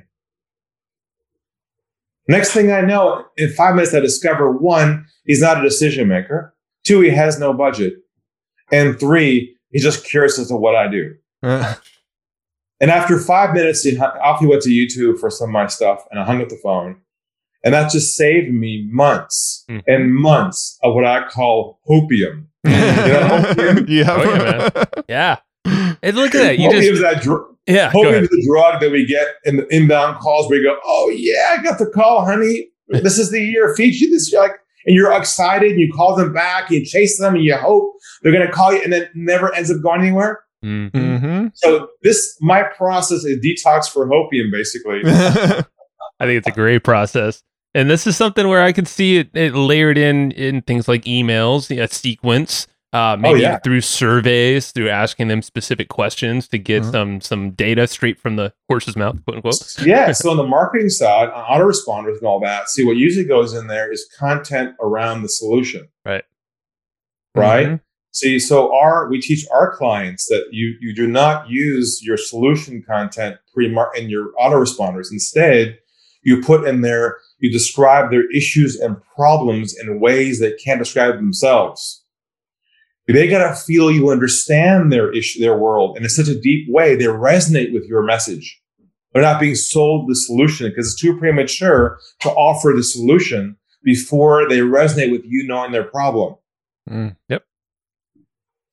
Next thing I know, in five minutes, I discover one, he's not a decision maker. Two, he has no budget. And three, he's just curious as to what I do. Uh. And after five minutes, he, off he went to YouTube for some of my stuff, and I hung up the phone. And that just saved me months mm. and months of what I call hopium. You know, hopium? Yeah, oh, yeah, man. Yeah. And look at that. You hopium just, is that dr- yeah, hopium is the drug that we get in the inbound calls where you go, oh, yeah, I got the call, honey. This is the year. Feature this. You're like, and you're excited. And you call them back. You chase them. And you hope they're going to call you. And then it never ends up going anywhere. Mm-hmm. So this, my process is detox for hopium, basically. I think it's a great process. And this is something where I could see it, it layered in in things like emails, a sequence, uh, maybe oh, yeah. through surveys, through asking them specific questions to get mm-hmm. some some data straight from the horse's mouth, quote unquote. Yeah. So on the marketing side, on autoresponders and all that, see what usually goes in there is content around the solution. Right. Right. Mm-hmm. See, so our we teach our clients that you you do not use your solution content pre in your autoresponders. Instead, you put in there, you describe their issues and problems in ways that can't describe themselves. They got to feel you understand their issue, their world, and in such a deep way, they resonate with your message. They're not being sold the solution because it's too premature to offer the solution before they resonate with you knowing their problem. Mm, yep.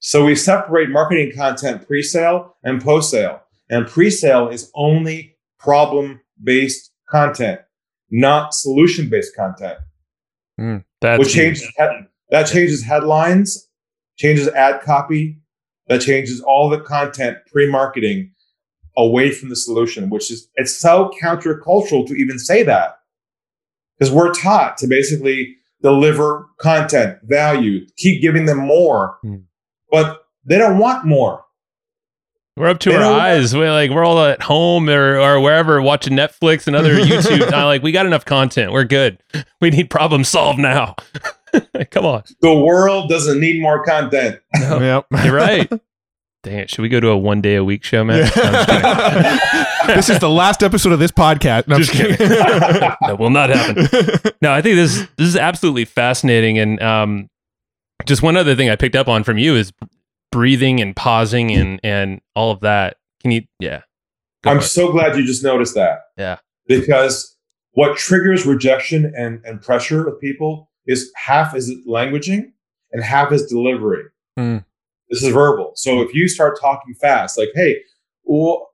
So we separate marketing content pre-sale and post-sale. And pre-sale is only problem-based content, not solution-based content. Mm, that's which changes he- that changes headlines, changes ad copy, that changes all the content pre-marketing away from the solution, which is it's so countercultural to even say that. Because we're taught to basically deliver content, value, keep giving them more. Mm. But they don't want more. We're up to they our eyes. We're like we're all at home or, or wherever watching Netflix and other YouTube. I'm like, we got enough content. We're good. We need problem solved now. Come on. The world doesn't need more content. No, yep. You're right. Dang it. Should we go to a one day a week show, man? No, this is the last episode of this podcast. No, just kidding. That will not happen. No, I think this this is absolutely fascinating. And um, just one other thing I picked up on from you is breathing and pausing and and all of that. Can you? Yeah. I'm so glad you just noticed that. Yeah. Because what triggers rejection and, and pressure with people is half is languaging and half is delivery. Mm. This is verbal. So if you start talking fast, like, hey, well,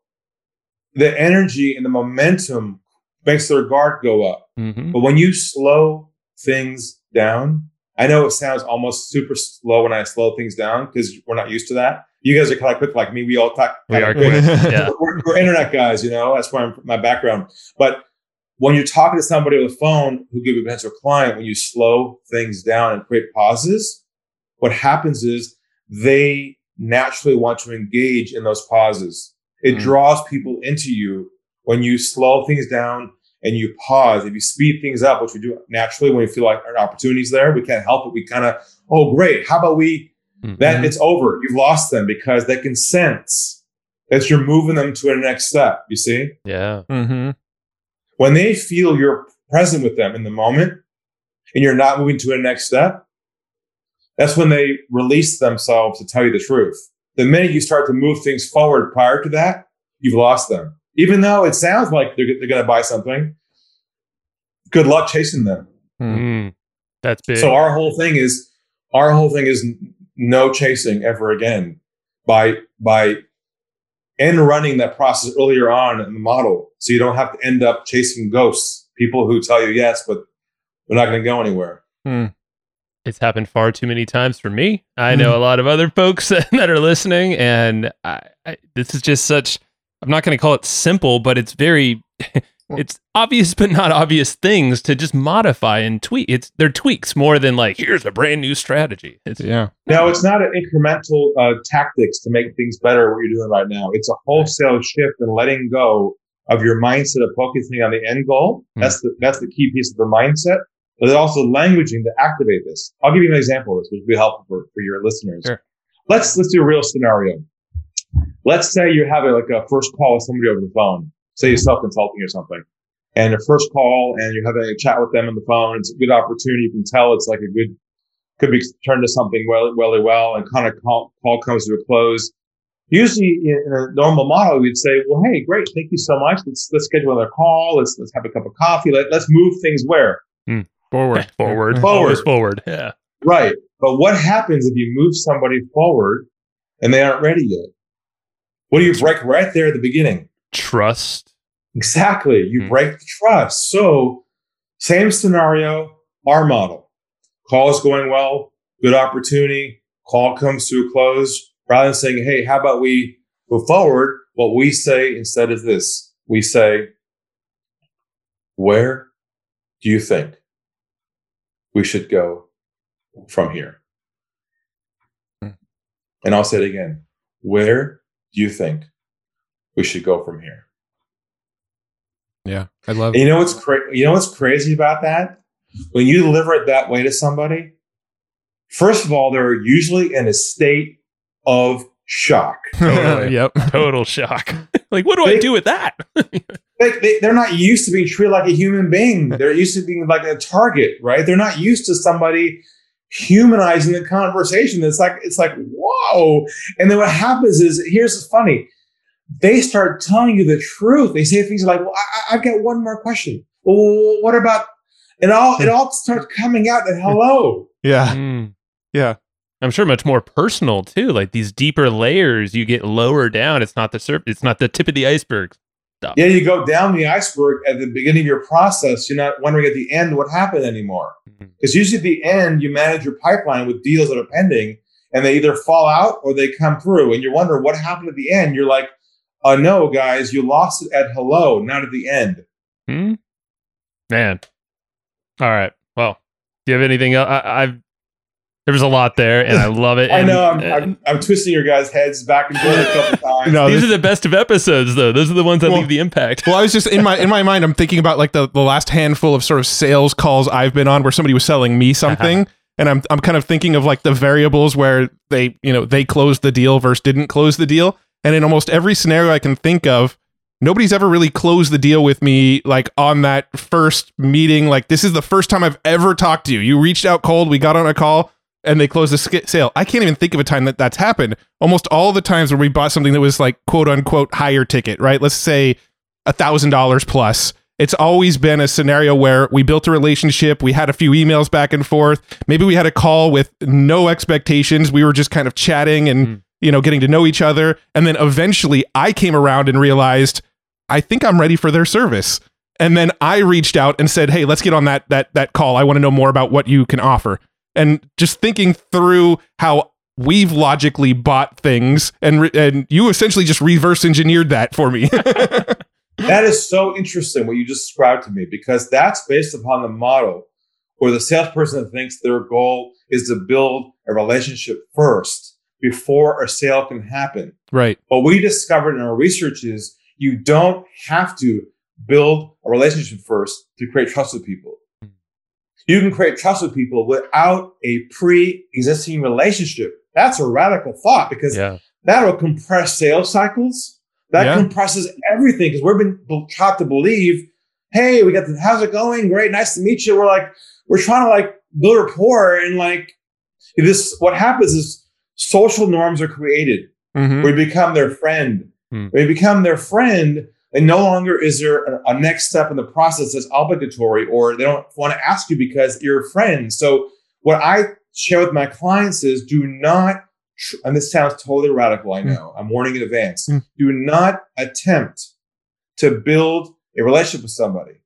the energy and the momentum makes their guard go up. Mm-hmm. But when you slow things down, I know it sounds almost super slow when I slow things down because we're not used to that. You guys are kind of quick like me. We all talk. We are quick. Yeah. We're, we're internet guys, you know. That's why I'm my background. But when you're talking to somebody on the phone who give you a potential client, when you slow things down and create pauses, what happens is they naturally want to engage in those pauses. It mm. draws people into you when you slow things down and you pause. If you speed things up, which we do naturally when we feel like an opportunity's there, we can't help it. We kind of, oh, great. How about we, mm-hmm. then it's over. You've lost them because they can sense that you're moving them to a next step. You see? Yeah. Mm-hmm. When they feel you're present with them in the moment and you're not moving to a next step, that's when they release themselves to tell you the truth. The minute you start to move things forward prior to that, you've lost them. Even though it sounds like they're, they're going to buy something, good luck chasing them. Mm, that's big. So our whole thing is, our whole thing is no chasing ever again by, by end running that process earlier on in the model. So you don't have to end up chasing ghosts, people who tell you yes, but they're not going to go anywhere. Mm. It's happened far too many times for me. I know a lot of other folks that are listening, and I, I, this is just such, I'm not going to call it simple, but it's very, it's obvious but not obvious things to just modify and tweak. It's they're tweaks more than like, here's a brand new strategy. It's, yeah. No, it's not an incremental uh, tactics to make things better what you're doing right now. It's a wholesale shift and letting go of your mindset of focusing on the end goal. Mm. That's the that's the key piece of the mindset. But there's also languaging to activate this. I'll give you an example of this, which will be helpful for, for your listeners. Sure. Let's let's do a real scenario. Let's say you're having like a first call with somebody over the phone. Say you're self-consulting or something. And a first call and you're having a chat with them on the phone. It's a good opportunity. You can tell it's like a good, could be turned to something well, really well, and kind of call, call comes to a close. Usually in a normal model, we'd say, well, hey, great. Thank you so much. Let's let's schedule another call. Let's let's have a cup of coffee. Let, let's move things where? Mm. Forward, forward, forward, always forward. Yeah. Right. But what happens if you move somebody forward and they aren't ready yet? What do you break right there at the beginning? Trust. Exactly. You mm. break the trust. So same scenario, our model. Call is going well, good opportunity, call comes to a close. Rather than saying, hey, how about we go forward? What we say instead is this. We say, where do you think we should go from here? Hmm. And I'll say it again. Where do you think we should go from here? Yeah, I love it. You know what's cra- you know what's crazy about that? When you deliver it that way to somebody, first of all, they're usually in a state of shock. Totally. Yep. Total shock. Like, what do they, I do with that? they, they, they're not used to being treated like a human being. They're used to being like a target, right? They're not used to somebody humanizing the conversation. It's like, it's like, whoa. And then what happens is, here's what's funny. They start telling you the truth. They say things like, well, I, I've got one more question. Well, what about, and all, it all starts coming out that hello. Yeah. Mm. Yeah. I'm sure much more personal too. Like these deeper layers, you get lower down. It's not the surf. It's not the tip of the iceberg stuff. Yeah, you go down the iceberg at the beginning of your process. You're not wondering at the end what happened anymore. Because mm-hmm. usually at the end, you manage your pipeline with deals that are pending, and they either fall out or they come through. And you're wondering what happened at the end. You're like, oh no, guys, you lost it at hello, not at the end. Hmm? Man. All right. Well, do you have anything else? I, I've There was a lot there, and I love it. I and, know. I'm, I'm, I'm twisting your guys' heads back and forth a couple times. No, these this, are the best of episodes, though. Those are the ones that well, leave the impact. Well, I was just in my in my mind. I'm thinking about like the, the last handful of sort of sales calls I've been on, where somebody was selling me something, uh-huh. and I'm I'm kind of thinking of like the variables where they you know they closed the deal versus didn't close the deal, and in almost every scenario I can think of, nobody's ever really closed the deal with me like on that first meeting. Like this is the first time I've ever talked to you. You reached out cold. We got on a call. And they close the sale. I can't even think of a time that that's happened. Almost all the times where we bought something that was like quote unquote higher ticket, right? Let's say a thousand dollars plus. It's always been a scenario where we built a relationship. We had a few emails back and forth. Maybe we had a call with no expectations. We were just kind of chatting and, mm. you know, getting to know each other. And then eventually I came around and realized, I think I'm ready for their service. And then I reached out and said, hey, let's get on that, that, that call. I want to know more about what you can offer. And just thinking through how we've logically bought things, and re- and you essentially just reverse engineered that for me. That is so interesting what you just described to me, because that's based upon the model where the salesperson thinks their goal is to build a relationship first before a sale can happen. Right. What we discovered in our research is you don't have to build a relationship first to create trust with people. You can create trust with people without a pre-existing relationship. That's a radical thought, because yeah. that'll compress sales cycles. That yeah. compresses everything, because we've been taught to believe, hey, we got the, how's it going? Great. Nice to meet you. We're like, we're trying to like build rapport. And like this, what happens is social norms are created. Mm-hmm. We become their friend. Mm. We become their friend. And no longer is there a, a next step in the process that's obligatory, or they don't want to ask you because you're a friend. So what I share with my clients is do not, tr- and this sounds totally radical, I know, mm. I'm warning in advance, mm. do not attempt to build a relationship with somebody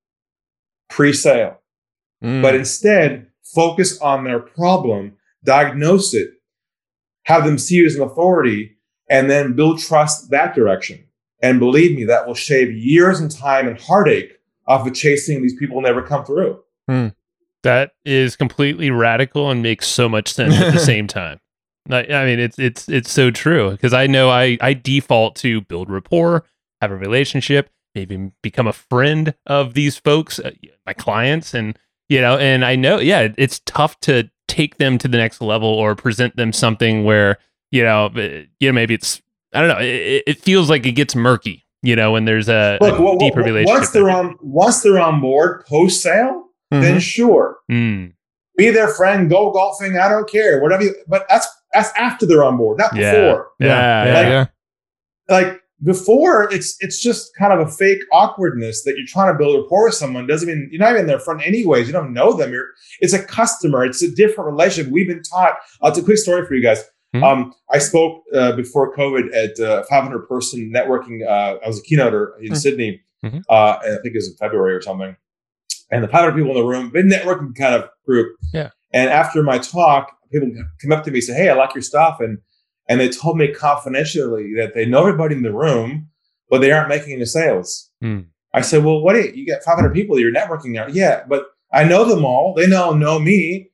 pre-sale, mm. but instead focus on their problem, diagnose it, have them see you as an authority, and then build trust that direction. And believe me, that will shave years in time and heartache off of chasing these people who never come through. Hmm. That is completely radical and makes so much sense at the same time. I, I mean, it's it's it's so true, because I know I, I default to build rapport, have a relationship, maybe become a friend of these folks, uh, my clients, and you know, and I know, yeah, it's tough to take them to the next level or present them something where you know, you know, maybe it's. I don't know. It, it feels like it gets murky, you know, when there's a, Look, a well, deeper well, relationship. Once they're on, once they're on board post sale, mm-hmm. then sure, mm. be their friend, go golfing. I don't care, whatever. You, but that's that's after they're on board, not yeah. before. Yeah, yeah, like, yeah. Like before, it's it's just kind of a fake awkwardness that you're trying to build rapport with someone. Doesn't mean you're not even their friend anyways. You don't know them. You're it's a customer. It's a different relationship. We've been taught. Uh, it's a quick story for you guys. Mm-hmm. Um, I spoke uh, before COVID at a five hundred person networking. Uh, I was a keynoter in mm-hmm. Sydney, mm-hmm. Uh, and I think it was in February or something. And the five hundred people in the room, big networking kind of group. Yeah. And after my talk, people come up to me and say, "Hey, I like your stuff," and and they told me confidentially that they know everybody in the room, but they aren't making any sales. Mm. I said, "Well, what? Do you, you got five hundred people that you're networking now? Yeah, but I know them all. They know know me.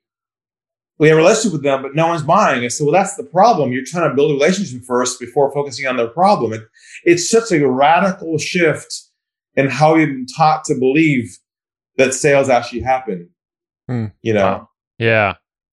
We have a relationship with them, but no one's buying." I said, well, that's the problem. You're trying to build a relationship first before focusing on their problem. It, it's such a radical shift in how you've been taught to believe that sales actually happen. Hmm. You know? Wow. Yeah.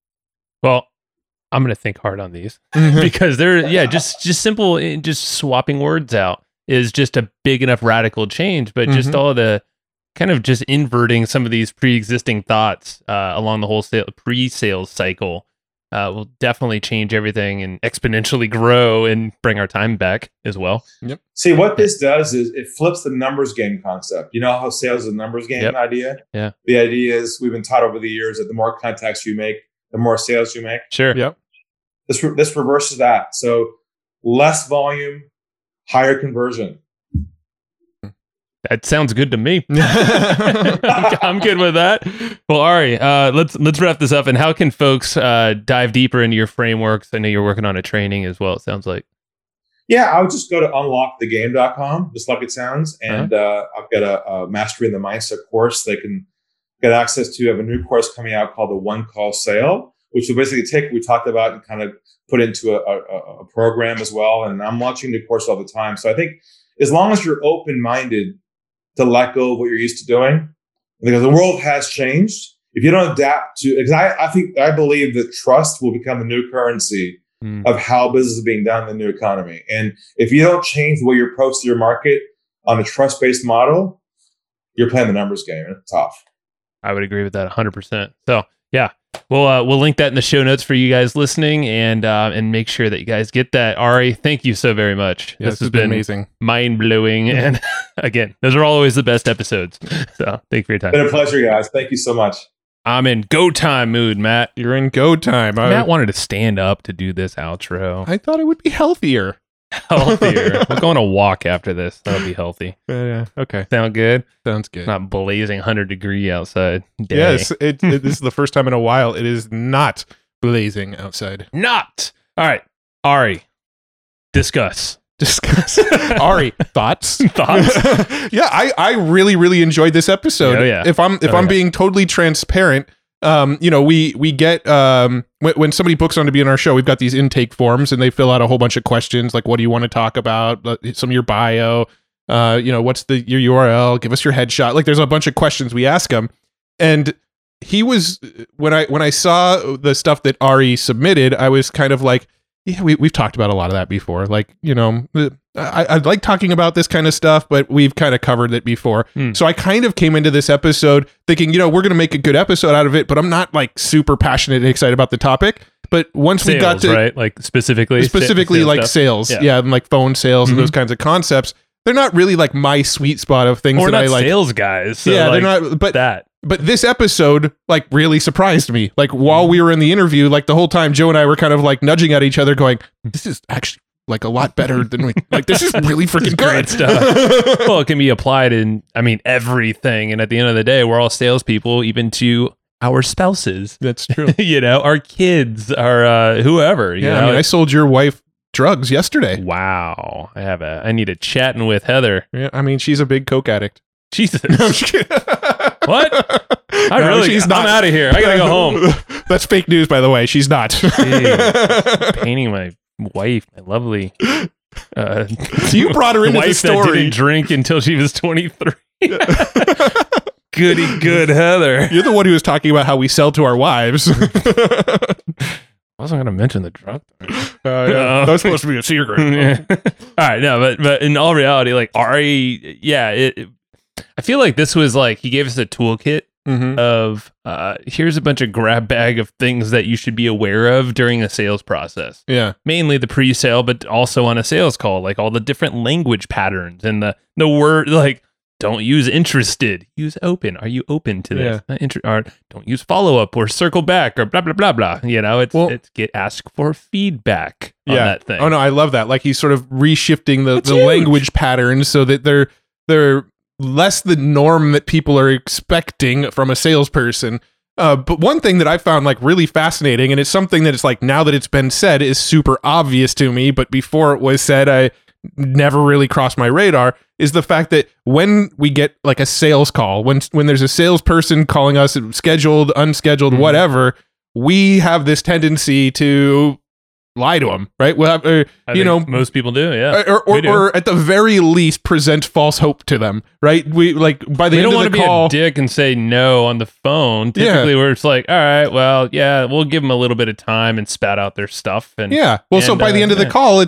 Well, I'm going to think hard on these because they're, yeah, just, just simple, just swapping words out is just a big enough radical change, but mm-hmm. just all the, kind of just inverting some of these pre-existing thoughts uh, along the whole sale, pre-sales cycle uh, will definitely change everything and exponentially grow and bring our time back as well. Yep. See, what this does is it flips the numbers game concept. You know how sales is a numbers game yep. idea? Yeah. The idea is we've been taught over the years that the more contacts you make, the more sales you make. Sure. Yep. this re- this reverses that. So less volume, higher conversion. That sounds good to me. I'm, I'm good with that. Well, Ari, uh, let's let's wrap this up. And how can folks uh, dive deeper into your frameworks? I know you're working on a training as well, it sounds like. Yeah, I would just go to unlock the game dot com, just like it sounds. And uh-huh. uh, I've got a, a Mastery in the Mindset course they can get access to. I have a new course coming out called the One Call Sale, which will basically take what we talked about and kind of put into a, a, a program as well. And I'm launching new course all the time. So I think as long as you're open-minded to let go of what you're used to doing, because the world has changed. If you don't adapt to, because I, I think, I believe that trust will become the new currency mm. of how business is being done in the new economy. And if you don't change the way you approach your market on a trust-based model, you're playing the numbers game, and it's tough. I would agree with that one hundred percent. So yeah, we'll uh, we'll link that in the show notes for you guys listening, and uh, and make sure that you guys get that. Ari, thank you so very much. Yeah, this has been amazing, mind blowing, and again, those are always the best episodes. So thank you for your time. It's been a pleasure, guys. Thank you so much. I'm in go time mood, Matt. You're in go time. Matt I, wanted to stand up to do this outro. I thought it would be healthier. Healthier. We're going to walk after this. That'll be healthy. Yeah, yeah. Okay. Sound good? Sounds good. Not blazing one hundred degree outside day. Yes, it, it, this is the first time in a while it is not blazing outside. Not. All right. Ari, discuss. Discuss. Ari, thoughts? Thoughts? Yeah, I, I really, really enjoyed this episode. Oh, yeah. If I'm if oh, I'm yeah. being totally transparent, um, you know, we we get um when, when somebody books on to be on our show, we've got these intake forms and they fill out a whole bunch of questions like, what do you want to talk about? Some of your bio, uh, you know, what's the your U R L? Give us your headshot. Like, there's a bunch of questions we ask them, and he was when I when I saw the stuff that Ari submitted, I was kind of like, yeah, we we've talked about a lot of that before. Like, you know, I, I like talking about this kind of stuff, but we've kind of covered it before. Mm. So I kind of came into this episode thinking, you know, we're going to make a good episode out of it, but I'm not like super passionate and excited about the topic. But once sales, we got to right, like specifically, specifically sales like stuff. sales, yeah. yeah, and like phone sales mm-hmm. and those kinds of concepts, they're not really like my sweet spot of things or that not I like. Sales guys, so yeah, like they're not. But that. But this episode, like, really surprised me. Like, while we were in the interview, like, the whole time, Joe and I were kind of, like, nudging at each other going, this is actually, like, a lot better than we... Like, this is really freaking great good. stuff. Well, it can be applied in, I mean, everything. And at the end of the day, we're all salespeople, even to our spouses. That's true. You know, our kids, our uh, whoever. You yeah, know? I mean, I sold your wife drugs yesterday. Wow. I have a... I need a chatting with Heather. Yeah, I mean, she's a big coke addict. Jesus. No, I'm just kidding. What? I no, really, she's not. I'm out of here. I gotta go home. That's fake news, by the way. She's not. Jeez, painting my wife, my lovely. Uh, you brought her into wife the story. That didn't drink until she was twenty-three. Goody good, Heather. You're the one who was talking about how we sell to our wives. I wasn't going to mention the drug. Uh, yeah. That was supposed to be a secret. Yeah. All right, no, but but in all reality, like Ari, yeah, it, it, I feel like this was like he gave us a toolkit mm-hmm. of uh, here's a bunch of grab bag of things that you should be aware of during a sales process. Yeah, mainly the pre-sale, but also on a sales call, like all the different language patterns and the the word like. Don't use interested. Use open. Are you open to this? Yeah. Inter- or don't use follow up or circle back or blah blah blah blah. You know, it's well, it's get ask for feedback on yeah. that thing. Oh no, I love that. Like he's sort of reshifting the, the language patterns so that they're they're less the norm that people are expecting from a salesperson. Uh, but one thing that I found like really fascinating, and it's something that it's like now that it's been said is super obvious to me, but before it was said, I never really crossed my radar, is the fact that when we get like a sales call, when when there's a salesperson calling us scheduled, unscheduled, mm-hmm. whatever, we have this tendency to lie to them, right? Well, uh, you know, most people do, yeah. Or or, do. or at the very least, present false hope to them, right? We like by the we end don't of the call, call, be a dick and say no on the phone. Typically, yeah. where it's like, all right, well, yeah, we'll give them a little bit of time and spat out their stuff. And yeah, well, and, so by uh, the end of the yeah. call, it's like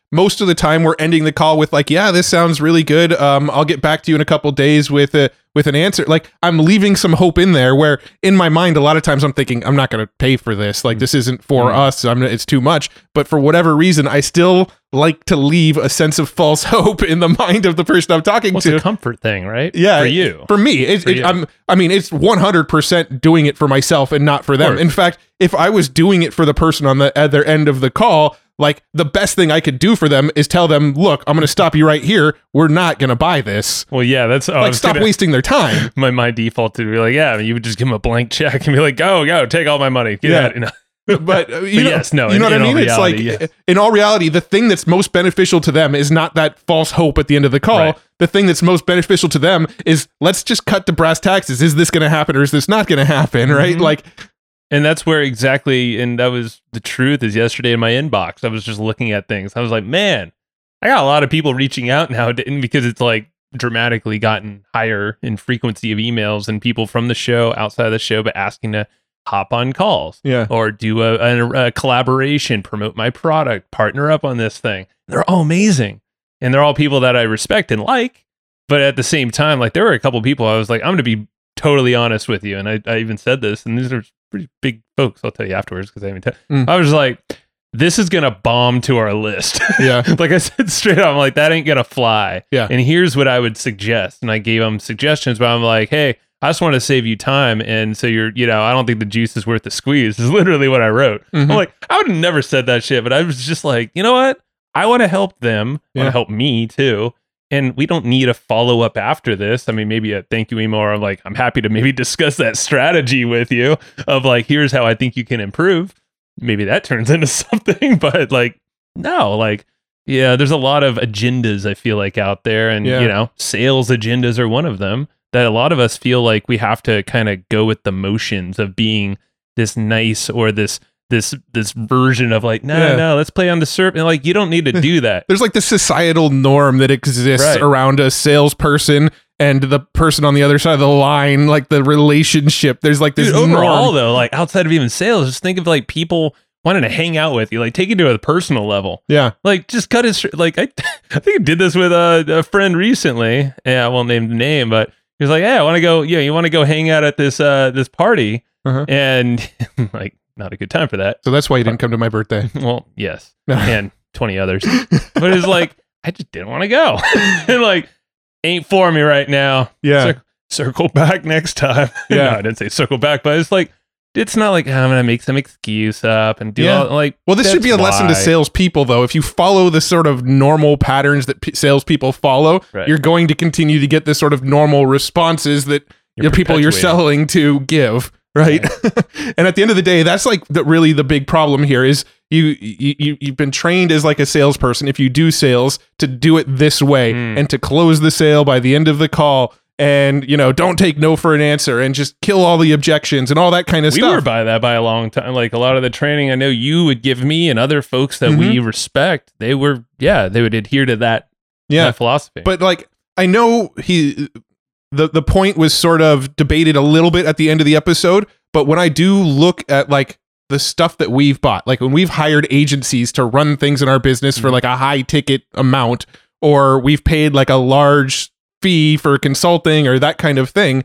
most of the time we're ending the call with like, yeah, this sounds really good. Um, I'll get back to you in a couple days with a, with an answer. Like I'm leaving some hope in there where in my mind, a lot of times I'm thinking I'm not going to pay for this. Like this isn't for mm-hmm. us. I'm it's too much. But for whatever reason, I still like to leave a sense of false hope in the mind of the person I'm talking well, to. It's a comfort thing, right? Yeah. For you. For me, it, for it, you. I'm, I mean, it's one hundred percent doing it for myself and not for them. In fact, if I was doing it for the person on the other end of the call, like the best thing I could do for them is tell them, look, I'm going to stop you right here. We're not going to buy this. Well, yeah, that's oh, like stop gonna, wasting their time. My my default to be like, yeah, you would just give them a blank check and be like, go, go, take all my money. Get yeah. out, you know? But, uh, you but know, yes, no, you know in, what I mean? Reality, it's like yes. in all reality, the thing that's most beneficial to them is not that false hope at the end of the call. Right. The thing that's most beneficial to them is let's just cut to brass taxes. Is this going to happen or is this not going to happen? Right? Mm-hmm. Like, and that's where exactly, and that was the truth is yesterday in my inbox, I was just looking at things. I was like, man, I got a lot of people reaching out now because it's like dramatically gotten higher in frequency of emails and people from the show, outside of the show, but asking to hop on calls yeah. or do a, a, a collaboration, promote my product, partner up on this thing. They're all amazing. And they're all people that I respect and like. But at the same time, like there were a couple people I was like, I'm going to be totally honest with you. And I, I even said this, and these are pretty big folks. I'll tell you afterwards because I haven't. T- mm. I was like, this is gonna bomb to our list. Yeah, like I said straight up, I'm like, that ain't gonna fly. Yeah, and here's what I would suggest, and I gave them suggestions, but I'm like, hey, I just want to save you time, and so you're, you know, I don't think the juice is worth the squeeze. Is literally what I wrote. Mm-hmm. I'm like, I would have never said that shit, but I was just like, you know what? I want to help them. Yeah. Want to help me too. And we don't need a follow up after this. I mean, maybe a thank you email. Or I'm like, I'm happy to maybe discuss that strategy with you of like, here's how I think you can improve. Maybe that turns into something, but like, no, like, yeah, there's a lot of agendas I feel like out there. And, yeah. you know, sales agendas are one of them that a lot of us feel like we have to kind of go with the motions of being this nice or this this this version of like, no, yeah. no, let's play on the serpent. Like, you don't need to do that. There's like the societal norm that exists right. around a salesperson and the person on the other side of the line, like the relationship. There's like this Dude, overall norm. though, like outside of even sales, just think of like people wanting to hang out with you, like take it to a personal level. Yeah. Like just cut it. Like I, I think I did this with a, a friend recently. Yeah, I won't name the name, but he was like, yeah, I want to go, yeah, you want to go hang out at this, uh, this party. Uh-huh. And like, not a good time for that. So that's why you didn't come to my birthday. Well, yes. And twenty others. But it's like, I just didn't want to go. And like, ain't for me right now. Yeah. Cir- circle back next time. Yeah. No, I didn't say circle back, but it's like, it's not like, oh, I'm going to make some excuse up and do yeah. all like. Well, this should be a why. lesson to salespeople, though. If you follow the sort of normal patterns that p- salespeople follow, right. you're going to continue to get this sort of normal responses that the people you're selling to give. Right. right. And at the end of the day, that's like the, really the big problem here is you, you, you've been trained as like a salesperson, if you do sales, to do it this way mm. and to close the sale by the end of the call and, you know, don't take no for an answer and just kill all the objections and all that kind of we stuff. We were by that by a long time. Like a lot of the training I know you would give me and other folks that mm-hmm. we respect, they were, yeah, they would adhere to that, yeah. that philosophy. But like, I know he... The the point was sort of debated a little bit at the end of the episode, but when I do look at like the stuff that we've bought, like when we've hired agencies to run things in our business mm-hmm. for like a high ticket amount, or we've paid like a large fee for consulting or that kind of thing,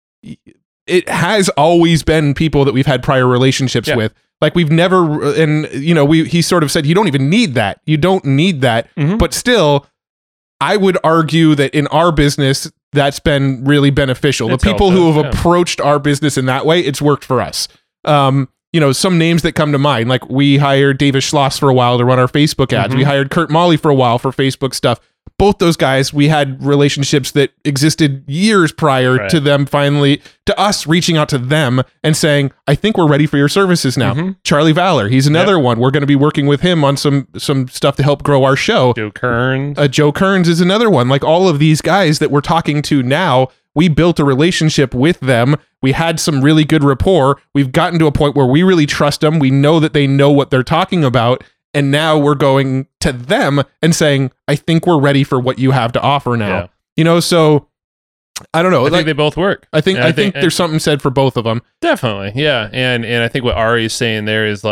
it has always been people that we've had prior relationships yeah. with. Like we've never, and you know, we he sort of said, you don't even need that. You don't need that. Mm-hmm. But still, I would argue that in our business, that's been really beneficial. It's the people who have yeah. approached our business in that way, it's worked for us. Um, you know, some names that come to mind, like we hired David Schloss for a while to run our Facebook ads. Mm-hmm. We hired Kurt Molly for a while for Facebook stuff. Both those guys, we had relationships that existed years prior right. to them finally, to us reaching out to them and saying, I think we're ready for your services now. Mm-hmm. Charlie Valor, he's another yep. one. We're going to be working with him on some some stuff to help grow our show. Joe Kearns. Uh, Joe Kearns is another one. Like all of these guys that we're talking to now, we built a relationship with them. We had some really good rapport. We've gotten to a point where we really trust them. We know that they know what they're talking about. And now we're going to them and saying, I think we're ready for what you have to offer now. Yeah. You know, so I don't know. I like, think they both work. I think and I, I think, think there's something said for both of them. Definitely. Yeah. And and I think what Ari is saying there is like,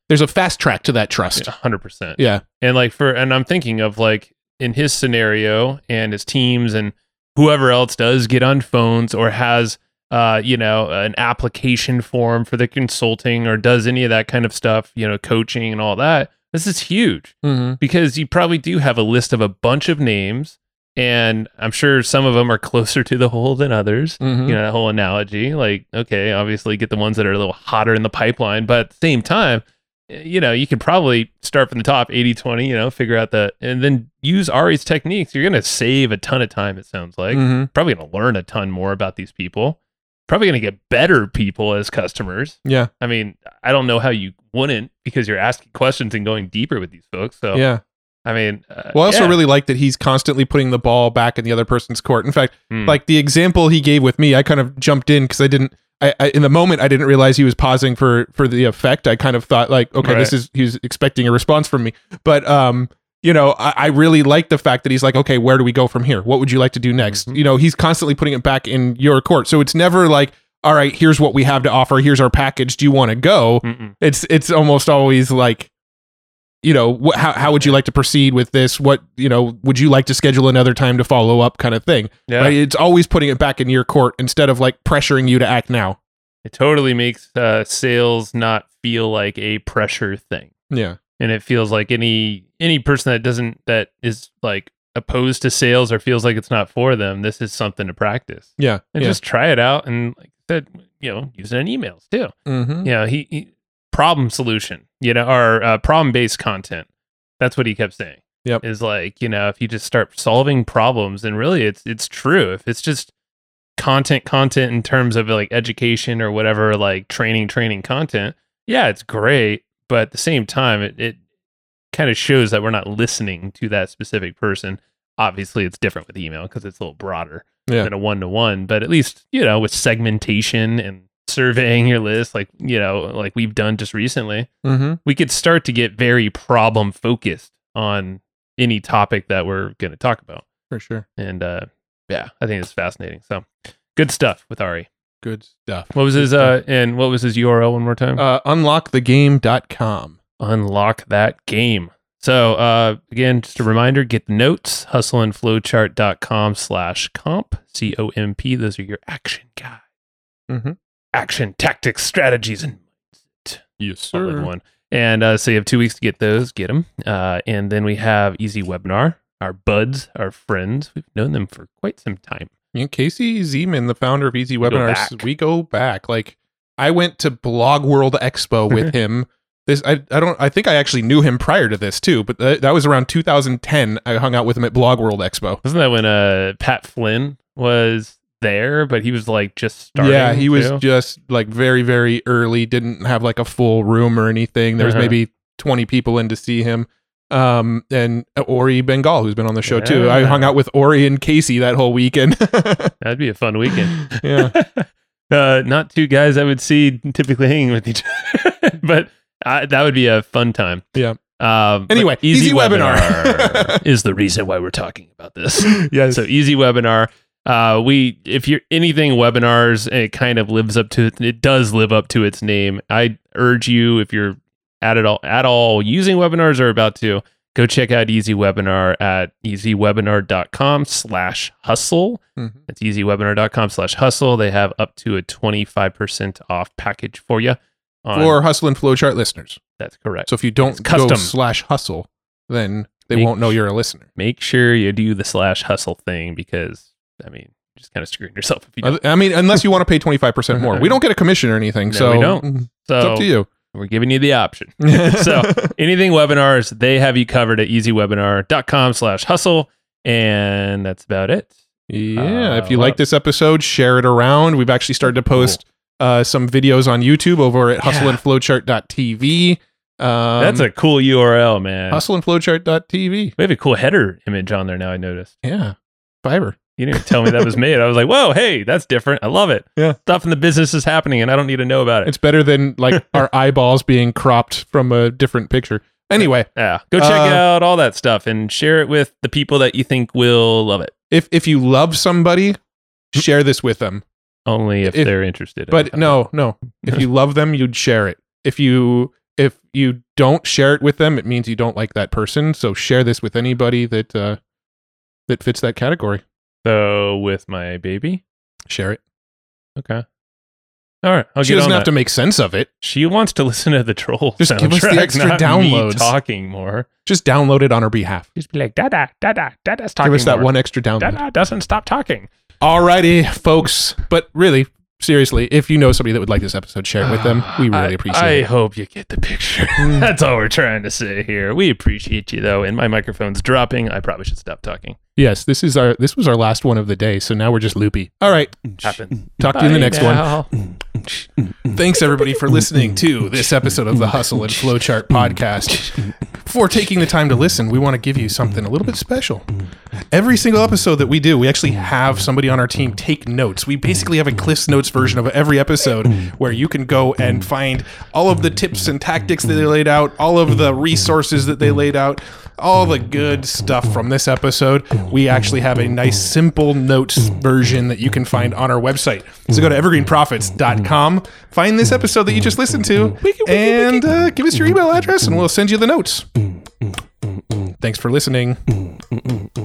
there's a fast track to that trust. one hundred percent. Yeah. And like for, and I'm thinking of like in his scenario and his teams and whoever else does get on phones or has, uh, you know, an application form for the consulting or does any of that kind of stuff, you know, coaching and all that. This is huge Mm-hmm. because you probably do have a list of a bunch of names, and I'm sure some of them are closer to the hole than others. Mm-hmm. You know, that whole analogy, like, okay, obviously get the ones that are a little hotter in the pipeline, but at the same time, you know, you could probably start from the top eighty twenty, you know, figure out the, and then use Ari's techniques. You're going to save a ton of time, it sounds like. Mm-hmm. Probably going to learn a ton more about these people. Probably going to get better people as customers. Yeah. I mean, I don't know how you wouldn't, because you're asking questions and going deeper with these folks. So, Yeah. I mean, uh, Well, I also yeah. really like that he's constantly putting the ball back in the other person's court. In fact, Hmm. like the example he gave with me, I kind of jumped in because I didn't. I, I in the moment I didn't realize he was pausing for for the effect. I kind of thought like, okay, Right. this is he's expecting a response from me. But um, you know, I, I really like the fact that he's like, okay, where do we go from here? What would you like to do next? Mhm. You know, he's constantly putting it back in your court. So it's never like, all right, here's what we have to offer. Here's our package. Do you want to go? Mm-mm. It's it's almost always like, you know, wh- how how would you like to proceed with this? What, you know, would you like to schedule another time to follow up, kind of thing. Yeah. Right? It's always putting it back in your court instead of like pressuring you to act now. It totally makes uh, sales not feel like a pressure thing. Yeah. And it feels like any any person that doesn't, that is like opposed to sales or feels like it's not for them, this is something to practice. Yeah. And yeah. just try it out, and like I said, you know, use it in emails too. Mm-hmm. You know, he, he problem solution, you know, or uh, problem based content. That's what he kept saying. Yep. Is like, you know, if you just start solving problems, and really it's it's true. If it's just content, content in terms of like education or whatever, like training, training content, yeah, it's great. But at the same time, it, it kind of shows that we're not listening to that specific person. Obviously, it's different with email because it's a little broader Yeah. than a one to one. But at least, you know, with segmentation and surveying your list, like, you know, like we've done just recently, Mm-hmm. we could start to get very problem focused on any topic that we're going to talk about. For sure. And uh, yeah, I think it's fascinating. So good stuff with Ari. Good stuff. What was his uh and what was his U R L one more time? Uh, unlock the game dot com. Unlock that game. So uh again, just a reminder, get the notes, hustleandflowchart.com slash comp, C O M P. Those are your action guides. Mm-hmm. Action, tactics, strategies, and mindset. Yes, All in one. And uh, so you have two weeks to get those, get them. Uh, and then we have Easy Webinar, our buds, our friends. We've known them for quite some time. Me and Casey Zeman, the founder of Easy go Webinars, back. we go back. Like, I went to Blog World Expo with him. This I I don't I think I actually knew him prior to this too, but th- that was around two thousand ten. I hung out with him at Blog World Expo. Wasn't that when uh, Pat Flynn was there, but he was like just starting? Yeah, he was too? just like very very early. Didn't have like a full room or anything. There was Uh-huh. maybe twenty people in to see him. Um and Ori Bengal, who's been on the show too. I Yeah. hung out with Ori and Casey that whole weekend. That'd be a fun weekend. Yeah. uh, not two guys I would see typically hanging with each other, but uh, that would be a fun time. Yeah. Um, but Anyway, Easy, Easy Webinar, Webinar. is the reason why we're talking about this. Yes. So Easy Webinar. Uh, we, if you're anything webinars, it kind of lives up to, it does live up to its name. I urge you, if you're at it all, at all using webinars or about to, go check out Easy Webinar at easywebinar.com slash hustle. Mhm. It's easywebinar.com slash hustle. They have up to a twenty-five percent off package for you. On, For Hustle and Flowchart listeners. that's correct. So if you don't It's custom. go slash hustle, then they Make won't know you're a listener. Make sure you do the slash hustle thing, because, I mean, you're just kind of screwing yourself if you don't. I mean, unless you want to pay twenty-five percent more. We don't get a commission or anything. No, so we don't. mm, So it's up to you. we're giving you the option. So anything webinars, they have you covered at easywebinar.com slash hustle. And that's about it. Yeah. Uh, if you well- like this episode, share it around. We've actually started to post uh, some videos on YouTube over at hustle and flowchart dot t v. Um, That's a cool U R L, man. hustle and flowchart dot t v. We have a cool header image on there now, I noticed. Yeah. Fiverr. You didn't even tell me that was made. I was like, whoa, hey, that's different. I love it. Yeah. Stuff in the business is happening and I don't need to know about it. It's better than like our eyeballs being cropped from a different picture. Anyway, Yeah. Go check Uh, out all that stuff and share it with the people that you think will love it. if if you love somebody, share this with them. Only if, If- they're interested. in But it. no, no. If you love them, you'd share it. If you If you don't share it with them, it means you don't like that person. So share this with anybody that uh, that fits that category. So with my baby, share it. Okay. All right. I'll she get doesn't on have that. to make sense of it. She wants to listen to the troll. Just give us the extra not downloads. Me talking more. Just download it on her behalf. Just be like, Dada, Dada, Dada's talking. Give us that more. one extra download. Dada doesn't stop talking. Alrighty, folks. But really, seriously, if you know somebody that would like this episode, share it with them. We really I, appreciate I it. I hope you get the picture. That's all we're trying to say here. We appreciate you, though. And my microphone's dropping. I probably should stop talking. Yes, this is our this was our last one of the day, so now we're just loopy. All right. Happen. Talk to you in the next now. one. Thanks everybody for listening to this episode of the Hustle and Flowchart podcast. For taking the time to listen, we want to give you something a little bit special. Every single episode that we do, we actually have somebody on our team take notes. We basically have a Cliff's Notes version of every episode where you can go and find all of the tips and tactics that they laid out, all of the resources that they laid out, all the good stuff from this episode. We actually have a nice simple notes version that you can find on our website. So go to evergreen profits dot com, find this episode that you just listened to, and uh, give us your email address and we'll send you the notes. Thanks for listening.